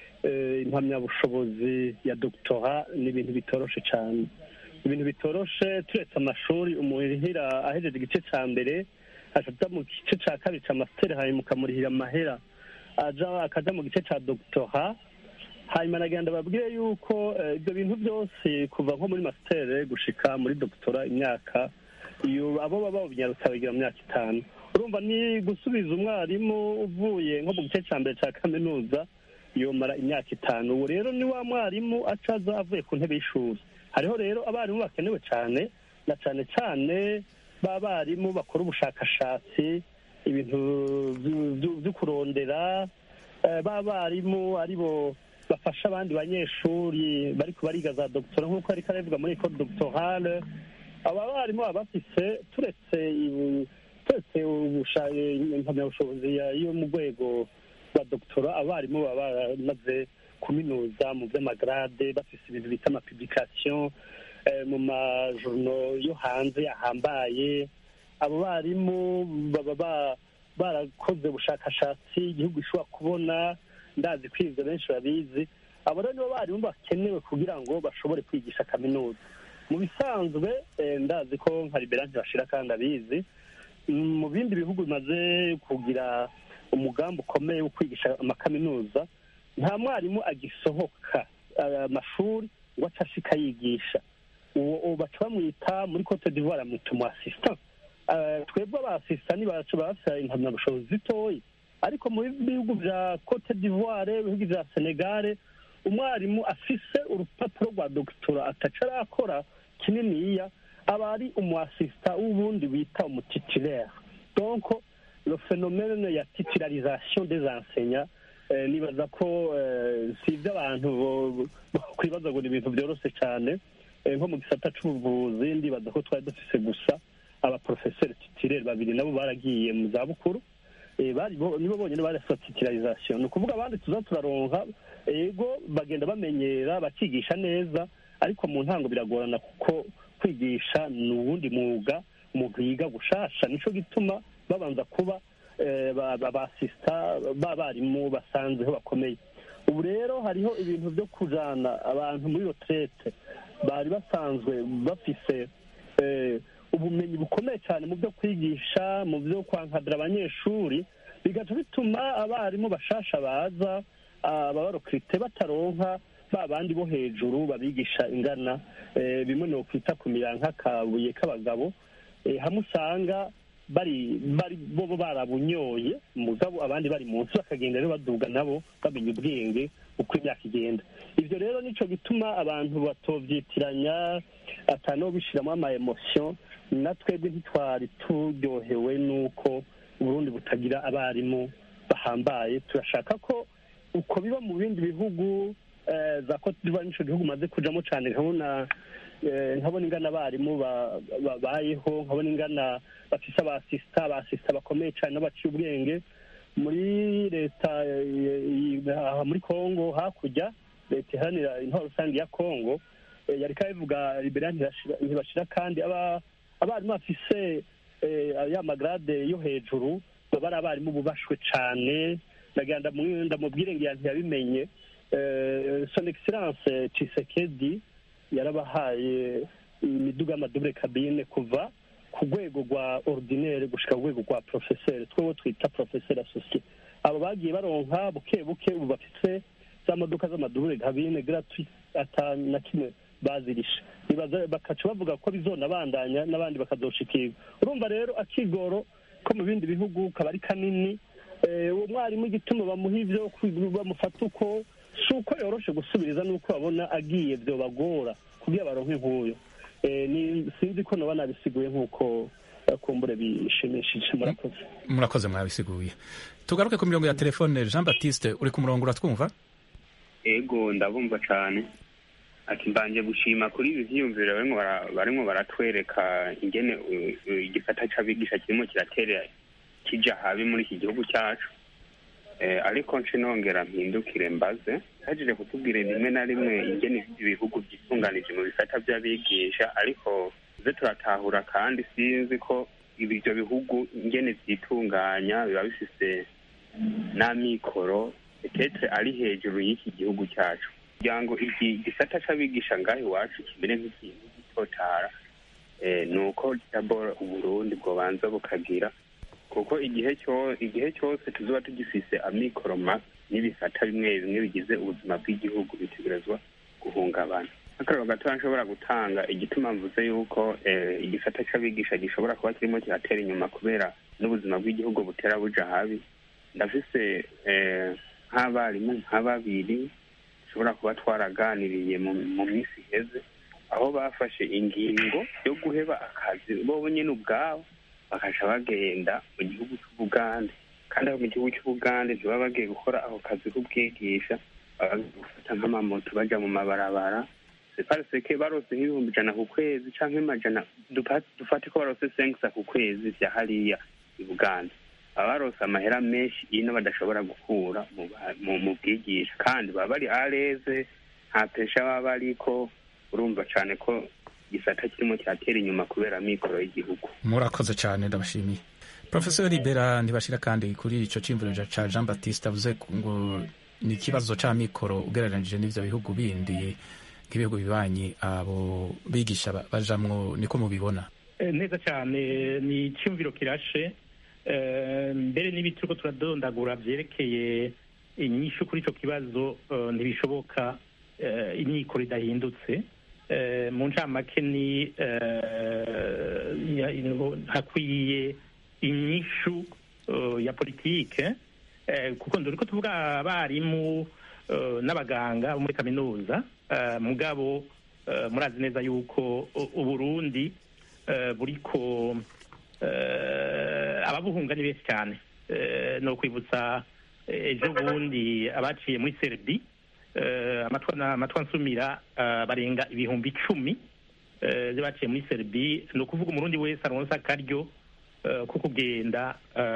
S3: impamyabushobozi ya doctora ni ibintu bitoroshe cyane, ibintu bitoroshe. Turetse amashuri umuhira ahejeje igice cya mbere aja mu gice cya kabiri cya master, hanyuma ukamurihira amahera aja akaja mu gice cya doctora, hanyuma nagenda babwire yuko ibyo bintu byose kuva nko muri master gushika muri doctora imyaka iyo abo baba babinyarutsa bagira mu myaka itanu. Urumva ni gusubiza umwarimu uvuye nko mu gice cya mbere cya kaminuza yomara imyaka itanu. Ubu rero ni wa mwarimu acaza avuye ku ntebe y'ishuri. Hariho rero abarimu bakenewe cyane, na cyane cyane b'abarimu bakora ubushakashatsi, ibintu byo kurondera, b'abarimu aribo bafasha abandi banyeshuri bari kubariga za doctora nk'uko ariko aravuga muri école doctorale. Aba barimu baba bafise turetse turetse impamyabushobozi yo mu rwego rwa doctora, abarimu baba baramaze kuminuza mu by'amagrade, bafise ibintu bita amapublication mu majourno yo hanze ahambaye. Abo barimu baba barakoze ubushakashatsi igihugu gishobora kubona, ndazi kwiza benshi babizi. Abo rero nibo barimu bakenewe kugira ngo bashobore kwigisha kaminuza. Mu bisanzwe ndazi ko nka Libera ntibashira kandi abizi, mu bindi bihugu bimaze kugira umugambi ukomeye wo kwigisha amakaminuza, nta mwarimu agisohoka amashuri ngo acashika yigisha. Uwo baca bamwita muri Cote d'Ivoire amwita umu assistant. Twebwe aba assistant ni bacu bafite impamyabushobozi zitoyi, ariko mu bihugu bya Cote d'Ivoire, ibihugu bya Senegal, umwarimu afise urupapuro rwa doctora ataca arakora kininiya aba ari umu assistant w'ubundi bita umutitulaire. Donc le phénomène ya titularisation des enseignants nibaza ko si iby'abantu kwibaza ngo ni ibintu byoroshye cyane. Nko mu gisata c'ubuvuzi ndibaza ko twari dufise gusa abaprofeseri titulaire babiri, nabo baragiye mu zabukuru, nibo bonyine barasa titularisation. Ni ukuvuga abandi tuza turaronka ego bagenda bamenyera bakigisha neza, ariko mu ntango biragorana kuko kwigisha ni uwundi mwuga umuntu yiga gushasha. Nico gituma babanza kuba abasista b'abarimu basanzweho bakomeye. Ubu rero hariho ibintu byo kujana abantu muri retraite bari basanzwe bafise ubumenyi bukomeye cyane mu byo kwigisha, mu byo kwankadira abanyeshuri, bigaca bituma abarimu bashasha baza ababarokrite bataronka ba bandi bo hejuru babigisha ingana bimwe no kwita kumira nk'akabuye k'abagabo, hamwe usanga bari bari bo barabunyoye mugabo abandi bari munsi bakagenda rero baduga nabo bamenya ubwenge uko imyaka igenda. Ivyo rero nico gituma abantu batovyitiranya atano bishiramo ama emotion. Natwebwe ntitwari turyohewe nuko Burundi butagira abarimu bahambaye. Turashaka ko uko biba mu bindi bihugu za Cote d'Ivoire, nico gihugu maze kujamo cyane, nkabona nkabona ingana abarimu babayeho, nkabona ingana bafise abasista abasista bakomeye cyane n'abaciye ubwenge. Muri leta muri Kongo hakurya, leta iharanira intwaro rusange ya Kongo yari kabivuga Libera ntibashira kandi aba abarimu bafise ya magrade yo hejuru baba ari abarimu bubashwe cyane, ndagenda ndamubwire ngo ntiyabimenye son excellence Tshisekedi yarabahaye imiduga y'amadubure kabine kuva ku rwego rwa ordinaire gushika ku rwego rwa professeur twebwe twita professeur associé abo bagiye baronka buke buke ubu bafise za modoka z'amadubure kabine gratuit ata na kimwe bazirisha bakaca bavuga ko bizonabandanya n'abandi bakazoshikirwa urumva rero akigoro ko mu bindi bihugu kaba ari kanini uwo mwarimu igituma bamuha ivyo bamufata uko si uko yoroshe gusubiriza n'uko babona agiye vyo bagora kugira baronke nk'uyo sinzi ko noba nabisiguye nk'uko kumbure bishimishije murakoze
S1: murakoze mwabisiguye tugaruke ku mirongo ya telefone Jean Baptiste uri ku murongo uratwumva
S8: ego ndabumva cyane ati mbanje gushima kuri ibi vyiyumviro barimo baratwereka ingene igisata c'abigisha kirimo kiratera kija habi muri iki gihugu cyacu ariko nce nongera mpindukire mbaze hajije kutubwira rimwe na rimwe ingene ibihugu byitunganije mu bisata by'abigisha ariko ze turatahura kandi sinzi ko ibyo bihugu ingene byitunganya biba bifise n'amikoro etete ari hejuru y'iki gihugu cyacu kugira ngo iki gisata c'abigisha ngaho iwacu kimere nk'ikintu gitotara ni uko dabora uburundi bwobanza bukagira kuko igihe cyo igihe cyose tuzoba tugifise amikoro make n'ibisata bimwe bimwe bigize ubuzima bw'igihugu bitegerezwa guhungabana akarero gato nshobora gutanga igituma mvuze yuko igisata c'abigisha gishobora kuba kirimo kiratera inyuma kubera n'ubuzima bw'igihugu butera buja habi ndafise nk'abarimu nka babiri dushobora kuba twaraganiriye mu minsi iheze aho bafashe ingingo yo guheba akazi bo nyine ubwabo bakaca bagenda mu gihugu cy'Ubugande kandi aho mu gihugu cy'Ubugande ntibaba bagiye gukora ako kazi k'ubwigisha bagafata nk'amamoto baja mu mabarabara separiseke barose nk'ibihumbi ijana ku kwezi canke amajana dufate ko barose senkisa ku kwezi vya hariya i Bugande abarose amahera menshi ino badashobora gukura mu bwigisha kandi baba bari areze nta pesha baba bariko urumva cane ko gisata kirimo cyatera inyuma kubera mikoro y'igihugu
S1: murakoze cyane ndabashimiye Professor Libera ntibashira kandi kuri ico cimviro ca Jean Baptiste avuze ngo ni ikibazo ca mikoro ugereranije n'ivyo bihugu bindi nk'ibihugu bibanyi abo bigisha bajamwo niko mubibona
S6: neza cyane ni iciyumviro kirashe mbere n'ibituko turadondagura vyerekeye inyishu kuri ico kibazo ntibishoboka imyikoro idahindutse mu ncamake ni hakwiye inyishu ya politike kuko nduriko tuvuga abarimu n'abaganga bo muri kaminuza mugabo murazi neza yuko Uburundi buriko ababuhunga ni benshi cyane no kwibutsa ejo bundi abaciye muri Serbi amatwa nsumira barenga ibihumbi icumi baciye muri Serbi ni ukuvuga umurundi wese aronsa akaryo ko kugenda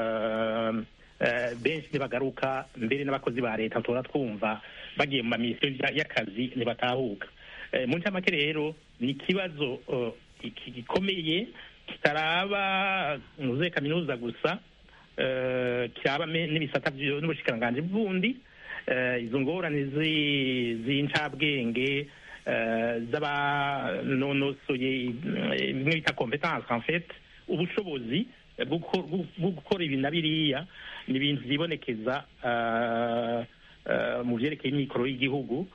S6: benshi ntibagaruka mbere n'abakozi ba leta tora twumva bagiye mu mamisiyo y'akazi ntibatahuka mu ncamake rero ni ikibazo gikomeye kitaraba muze kaminuza gusa kiraba n'ibisata n'ubushikiranganji bw'ubundi izo ngorane z'incabwenge z'abanonosoye bimwe bita competence en fait ubushobozi bwo gukora ibi na biriya ni ibintu byibonekeza mu byerekeye imikoro y'igihugu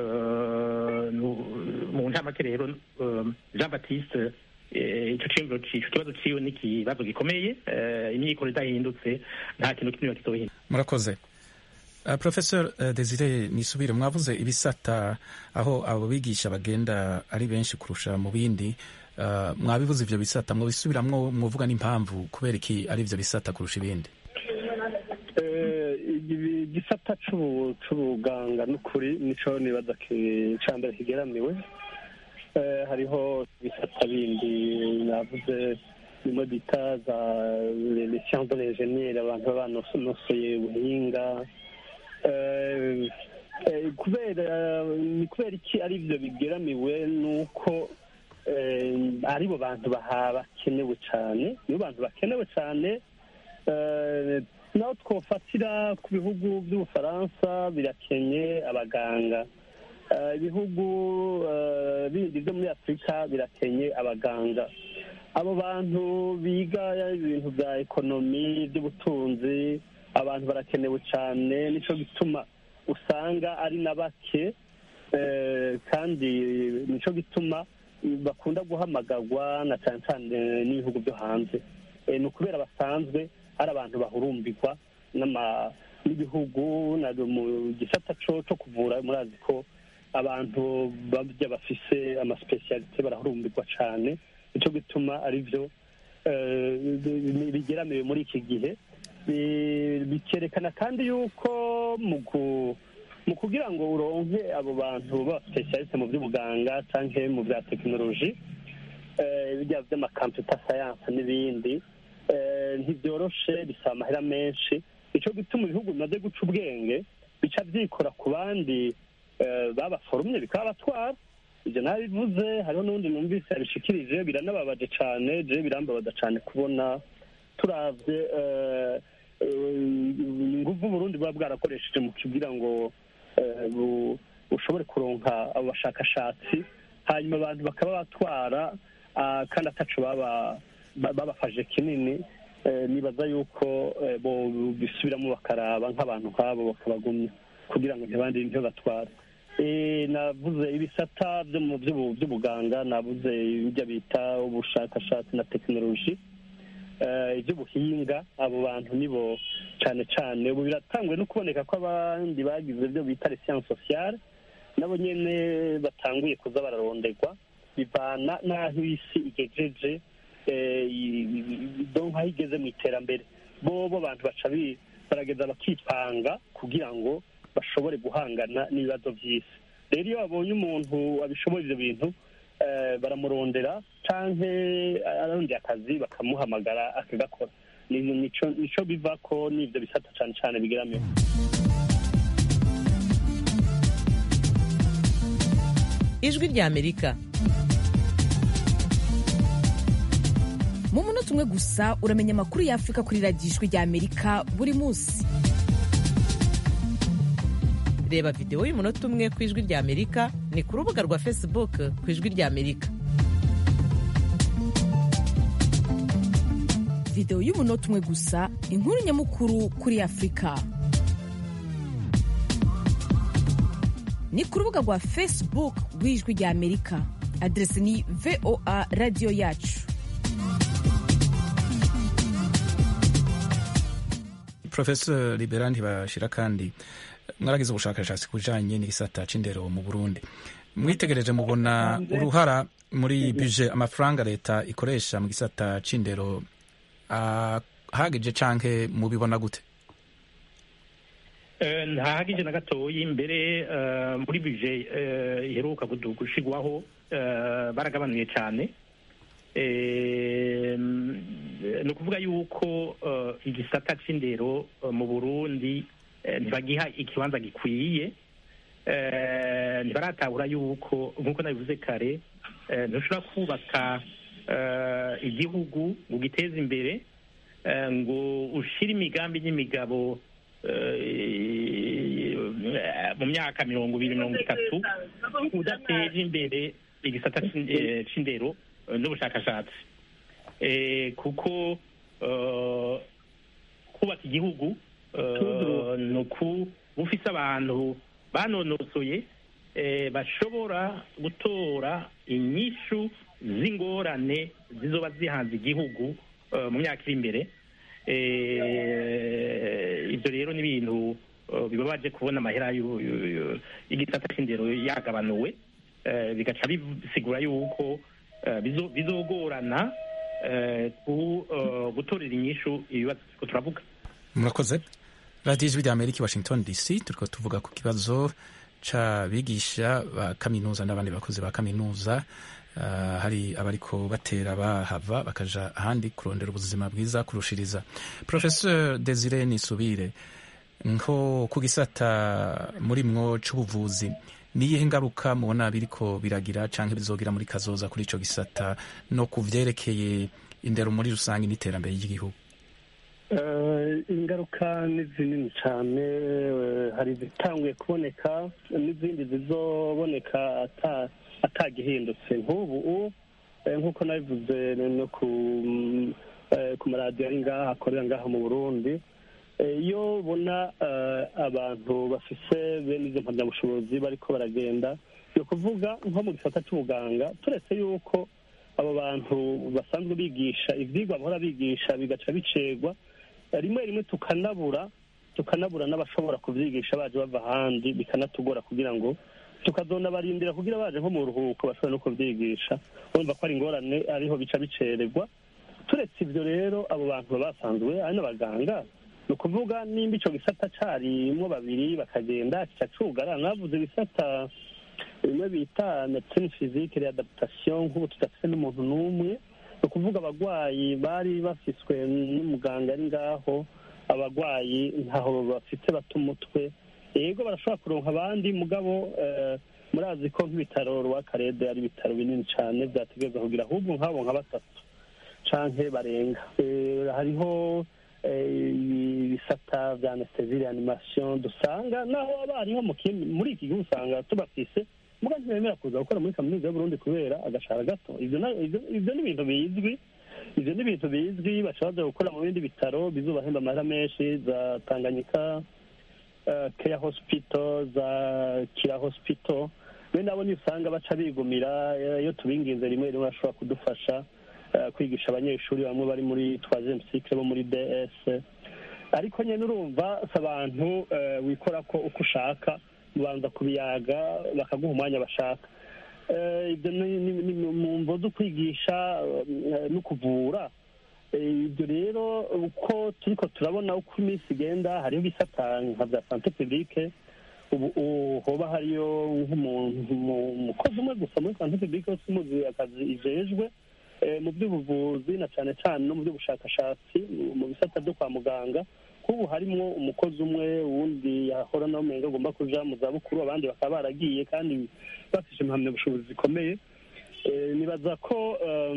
S6: mu ncamake rero Jean Baptiste icyo kibazo ciwe ni ikibazo gikomeye imyikoro idahindutse nta kintu kimwe kitohindura
S1: murakoze Uh, Professor uh, Desire Nisubire mwavuze ibisata aho abo bigisha bagenda ari benshi kurusha mu bindi uh, mwabivuze ivyo bisata mwo bisubiramwo mwovuga n'impamvu kubera iki ari ivyo bisata kurusha ibindi
S3: igisata c'ubuganga n'ukuri nico nibaza cambere kigeramiwe hariho ibisata bindi navuze bimwe bita za les sciences de l'ingénieur abantu babanosoye ubuhinga kubera ni kubera iki ari byo bigeramiwe nuko aribo bantu bakenewe cyane nibo bantu bakenewe cyane naho twofatira ku bihugu by'ubufaransa birakenye abaganga. Ibihugu bindi byo muri afurika birakenye abaganga. Abo bantu biga ibintu bya ekonomi by'ubutunzi, abantu barakenewe cyane, nicyo gituma usanga ari na bake, kandi nicyo gituma bakunda guhamagarwa na cyane cyane n'ibihugu byo hanze. Ni ukubera basanzwe ari abantu bahurumbirwa n'ibihugu mu gisata cyo kuvura. Murazi ko abantu bajya bafise amasipesiyalite barahurumbirwa cyane, nicyo gituma ari byo bigeramiwe muri iki gihe. Bikerekana kandi yuko mu kugira ngo uronke abo bantu b'abasipesiyalite mu by'ubuganga cyangwa mu bya tekinoloji, bijya by'amakamputa sayanse n'ibindi, ntibyoroshe, bisaba amahera menshi. Nicyo gituma ibihugu bimaze guca ubwenge bica byikora ku bandi babaforumye bikabatwara. Ibyo nabivuze, hariho n'undi numvise yabishikirije, biranababaje cyane, je birambabaza cyane kubona turavye inguvu Burundi buba bwarakoresheje mu kugira ngo bushobore kuronka abo bashakashatsi, hanyuma abantu bakaba batwara kandi ataco babafashe kinini. Nibaza yuko bisubiramo bakaraba nk'abantu nk'abo bakabagumya kugira ngo ntibandi ntibyo batwara. Navuze ibisata byo mu by'ubuganga, navuze ibyo bita ubushakashatsi na tekinoloji, iby'ubuhinga. Abo bantu nibo cyane cyane ubu biratanguye no kuboneka ko abandi bagize ibyo bita siyanse sosiyale nabo nyine batanguye kuza bararondegwa, bivana n'aho isi igejeje, aho igeze mu iterambere. Bobo abantu baca barageza bakipanga kugira ngo bashobore guhangana n'ibibazo by'isi. Rero iyo babonye umuntu abishoboye ibyo bintu, baramurondera canke arondeye akazi bakamuhamagara akagakora. Nico biva ko n'ibyo bisata cyane cyane bigeramiwe.
S2: Ijwi rya Amerika.
S10: Mu munota umwe gusa uramenya amakuru ya Afurika kuri radiyo Ijwi rya Amerika buri munsi.
S2: Reba videwo y'umunota umwe ku Ijwi rya Amerika ni ku rubuga rwa Facebook ku Ijwi rya Amerika.
S10: Videwo y'umunota umwe gusa, inkuru nyamukuru kuri Afurika. Ni ku rubuga rwa Facebook rw'Ijwi rya Amerika. Adresi ni V O A Radio Yacu.
S1: Professor Libera Ntibashira, kandi mwaragize ubushakashatsi ku bijanye n'igisata c'indero mu Burundi. Mwitegereje mubona uruhara muri budget amafaranga leta ikoresha mu gisata c'indero hagije canke mubibona gute?
S6: Ntahagije na gatoyi. Imbere muri budget iheruka gushigwaho baragabanuye cyane. Ni ukuvuga yuko igisata c'indero mu Burundi ntibagiha ikibanza gikwiye. Ntibaratahura yuko nk'uko nabivuze kare, ntushobora kubaka igihugu ngo ugiteze imbere, ngo ushire imigambi n'imigabo mu myaka mirongo ibiri mirongo itatu udateje imbere igisata c'indero n'ubushakashatsi. Kuko kubaka igihugu ni uku ufise abantu banonosoye bashobora gutora inyishu z'ingorane zizoba zihanze igihugu mu myaka iri imbere. Ibyo rero ni ibintu bibabaje kubona amahera y'igisata c'indero yagabanuwe, bigaca bisigura yuko bizogorana gutorera inyishu ibibazo turiko turavuga.
S1: Murakoze. Radio Ijwi rya Amerika, Washington D C. Turiko tuvuga ku kibazo c'abigisha ba kaminuza n'abandi bakozi ba kaminuza. Uh, hari abariko batera bahava bakaja ahandi kurondera ubuzima bwiza kurushiriza. Professor Desire Nisubire, nko ku gisata muri mwo c'ubuvuzi, niyihe ngaruka mubona biriko biragira canke bizogira muri kazoza kuri ico gisata no kuvyerekeye indero muri rusange n'iterambere ry'igihugu?
S3: ingaruka ni zinini cyane, hari izitanguye kuboneka n'izindi zizoboneka atagihindutse. nk'ubu nk'uko nabivuze no ku maradiyo ari ngaha akorera ngaha mu Burundi, iyo ubona abantu bafise bene izo mpamyabushobozi bariko baragenda, ni ukuvuga nko mu gisata cy'ubuganga, turetse yuko abo bantu basanzwe bigisha ivyigwa bahora bigisha bigaca bicegwa, rimwe rimwe tukanabura tukanabura n'abashobora kuvyigisha baje bava ahandi, bikanatugora kugira ngo tukazonabarindira kugira baje nko mu ruhuko bashobora no kuvyigisha. urumva ko ari ingorane, ariho bica bicererwa. turetse ivyo rero, abo bantu baba basanzwe ari n'abaganga, ni ukuvuga nimba ico gisata carimwo babiri bakagenda kica cugara. navuze ibisata bimwe bita medecine physique réadaptation, nk'ubu tudafise n'umuntu n'umwe. ni ukuvuga abagwayi bari bafiswe n'umuganga ari ngaho, abagwayi ntaho bafite bata umutwe, yego barashobora kuronka abandi, mugabo murazi ko nk'ibitaro Rwakarede ari ibitaro binini cyane byategerezwa kugira ahubwo nk'abo nka batatu canke barenga. hariho ibisata vya anesthesie reanimation dusanga naho abariho muri iki gihugu usanga tubafise, muga ntibemera kuza gukora muri kaminuza y'Uburundi kubera agashara gato. ivyo ni ibintu bizwi ivyo ni ibintu bizwi bashobora gukora mu bindi bitaro bizobahemba amahera menshi, za Tanganyika Care Hospital, za Kira Hospital. bene abo ni usanga baca bigumira, iyo tubinginze rimwe rimwe bashobora kudufasha kwigisha abanyeshuri bamwe bari muri troisième cycle bo muri D S. ariko nyene urumva si abantu wikora ko uko ushaka, ubanza kubiyaga bakaguha umwanya bashaka. ibyo ni mu mvo zo kwigisha no kuvura. ibyo rero uko turiko turabona uko iminsi igenda, hariho ibisata nka bya sante publique, ubu hoba hariyo nk'umuntu umukozi umwe gusa muri sante publique wose umuzi akazi ijejwe mu by'ubuvuzi na cyane cyane no mu by'ubushakashatsi mu bisata byo kwa muganga. kubu harimwo umukozi umwe, wundi yahora nawe umenga agomba kuja mu zabukuru, abandi bakaba baragiye kandi bafishe impamyabushobozi zikomeye. nibaza ko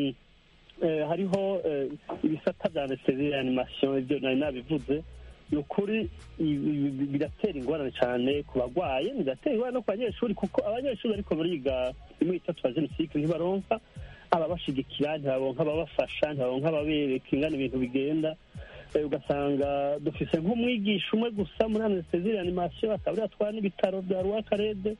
S3: hariho ibisata bya anesthesie reanimation, ibyo nari nabivuze. ni ukuri biratera ingorane cyane ku bagwaye, biratera ingorane no ku banyeshuri, kuko abanyeshuri bariko bariga imwe itatu ya jenoside ntibaronka ababashigikira, ntibaronka ababafasha, ntibaronka ababereka ingana ibintu bigenda. ugasanga dufise nk'umwigisha umwe gusa muri anesthesie reanimation, akaba yatwara n'ibitaro bya Rwakarede.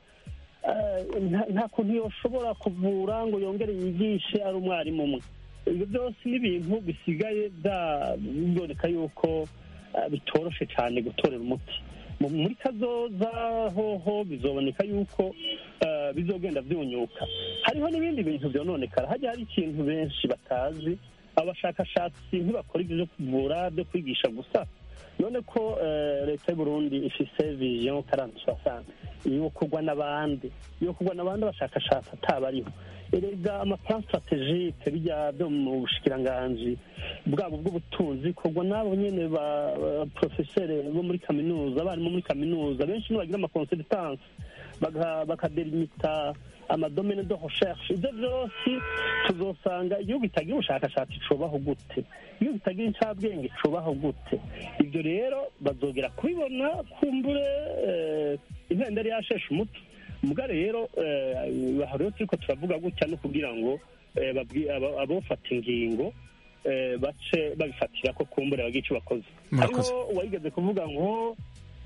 S3: nta kuntu yoshobora kuvura ngo yongere yigishe ari umwarimu umwe. ibyo byose ni ibintu bisigaye biboneka yuko bitoroshe cyane gutorera umuti. muri kazoza hoho bizoboneka yuko bizogenda byunyuka. hariho n'ibindi bintu byononekara. hajya hari ikintu benshi batazi, abashakashatsi ntibakora ibyo byo kuvura, byo kwigisha gusa. none ko leta y'Uburundi ifise vision quarante soixante iyo kugwa n'abandi iyo kugwa n'abandi abashakashatsi atabariho, erega amaplan strategique bijya byo mu bushikiranganji bwabo bw'ubutunzi kugwa n'abo nyene ba professeur bo muri kaminuza, abarimu muri kaminuza benshi ntibagira amaconsultance, bakadelimita amadomene de recherche. ibyo byose tuzosanga igihugu itagira ubushakashatsi cobaho gute, igihugu itagira incabwenge cobaho gute. ibyo rero bazogera kubibona, kumbure impenderi yashesha umuti. muga rero aho rero turiko turavuga gutya no kugira ngo abofata ingingo bace babifatira ko kumbure bagira ico bakoze. hariho uwayigeze kuvuga ngo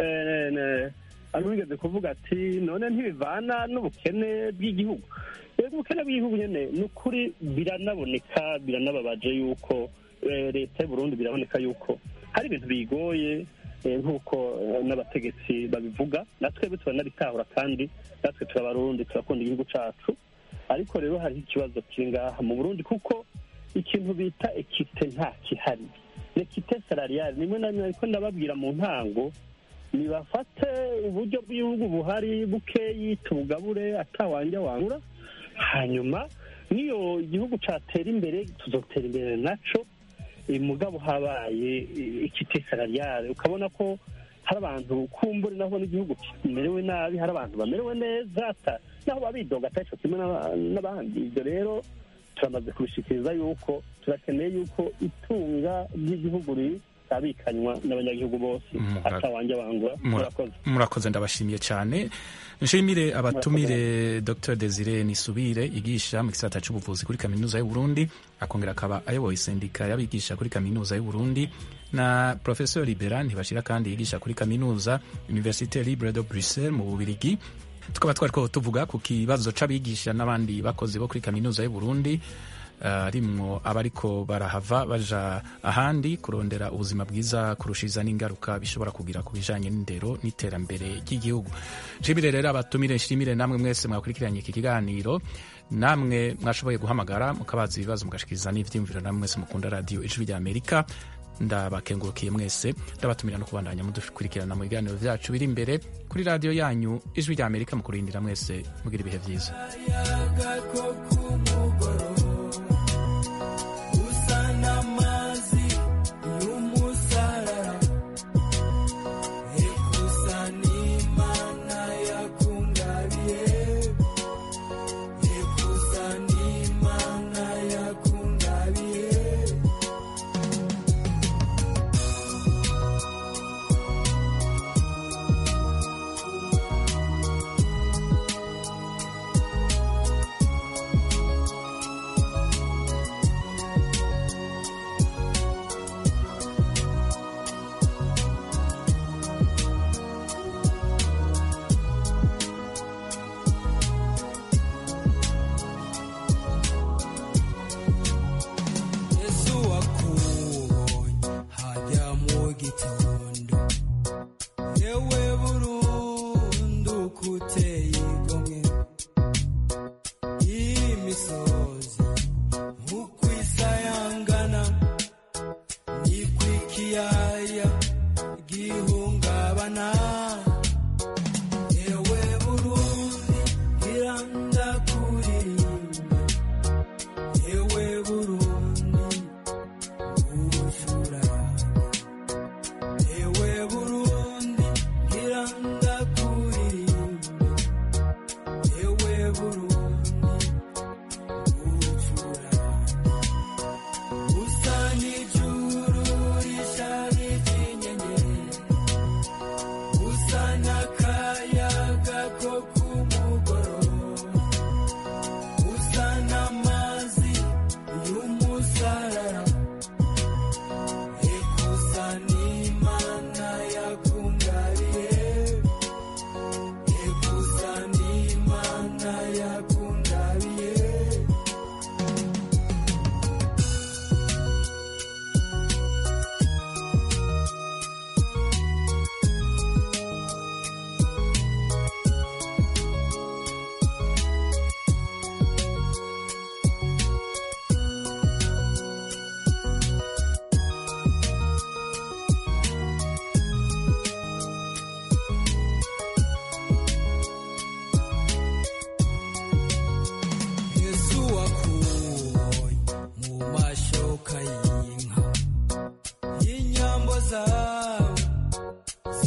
S3: wigeze kuvuga ati none ntibivana n'ubukene bw'igihugu. rero ubukene bw'igihugu nyene ni ukuri biranaboneka, biranababaje yuko leta y'Uburundi biraboneka yuko hari ibintu bigoye nk'uko n'abategetsi babivuga. natwe turanabitahura kandi natwe turabarundi, turakunda igihugu cacu. ariko rero hariho ikibazo kiri ngaha mu Burundi, kuko ikintu bita ekite nta kihari. ekite salariale nimwe na rimwe ariko ndababwira mu ntango, nibafate uburyo bw'igihugu buhari bukeyi tubugabure atawanja wangura, hanyuma niyo igihugu catera imbere tuzotera imbere naco. mugabo habaye ekite salariale, ukabona ko hari abantu kumbure naho n'igihugu kimerewe nabi, hari abantu bamerewe neza naho babidoga ataco kimwe n'abandi. ibyo rero turamaze kubishikiriza yuko turakeneye yuko itunga ry'igihugu abikanywa n'abanyagihugu bose atawanje bangura. Murakoze.
S1: Murakoze, ndabashimiye cyane. Nshimire abatumire Dr Desire Nisubire yigisha mu gisata cy'ubuvuzi kuri kaminuza y'u Burundi, akongera akaba ayoboye sendika y'abigisha kuri kaminuza y'u Burundi, na Professeur Libera Ntibashira kandi yigisha kuri kaminuza Université Libre de Bruxelles mu Bubiligi. Tukaba twariko tuvuga ku kibazo c'abigisha n'abandi bakozi bo kuri kaminuza y'u Burundi, harimwo uh, abariko barahava baja ahandi kurondera ubuzima bwiza kurushiza n'ingaruka bishobora kugira ku bijanye n'indero n'iterambere ry'igihugu. Nshimire rero abatumire, nshimire namwe mwese mwakurikiranye iki kiganiro, namwe mwashoboye guhamagara mukabaza ibibazo mugashikiriza n'ivyiyumviro, namwe mwese mukunda radio Ijwi rya Amerika ndabakengurukiye mwese, ndabatumira no kubandanya mudukurikirana mu biganiro vyacu biri imbere kuri radio yanyu Ijwi rya Amerika. Mukurindira mwese mugira ibihe vyiza.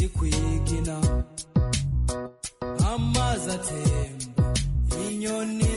S11: Amazi atemba, inyoni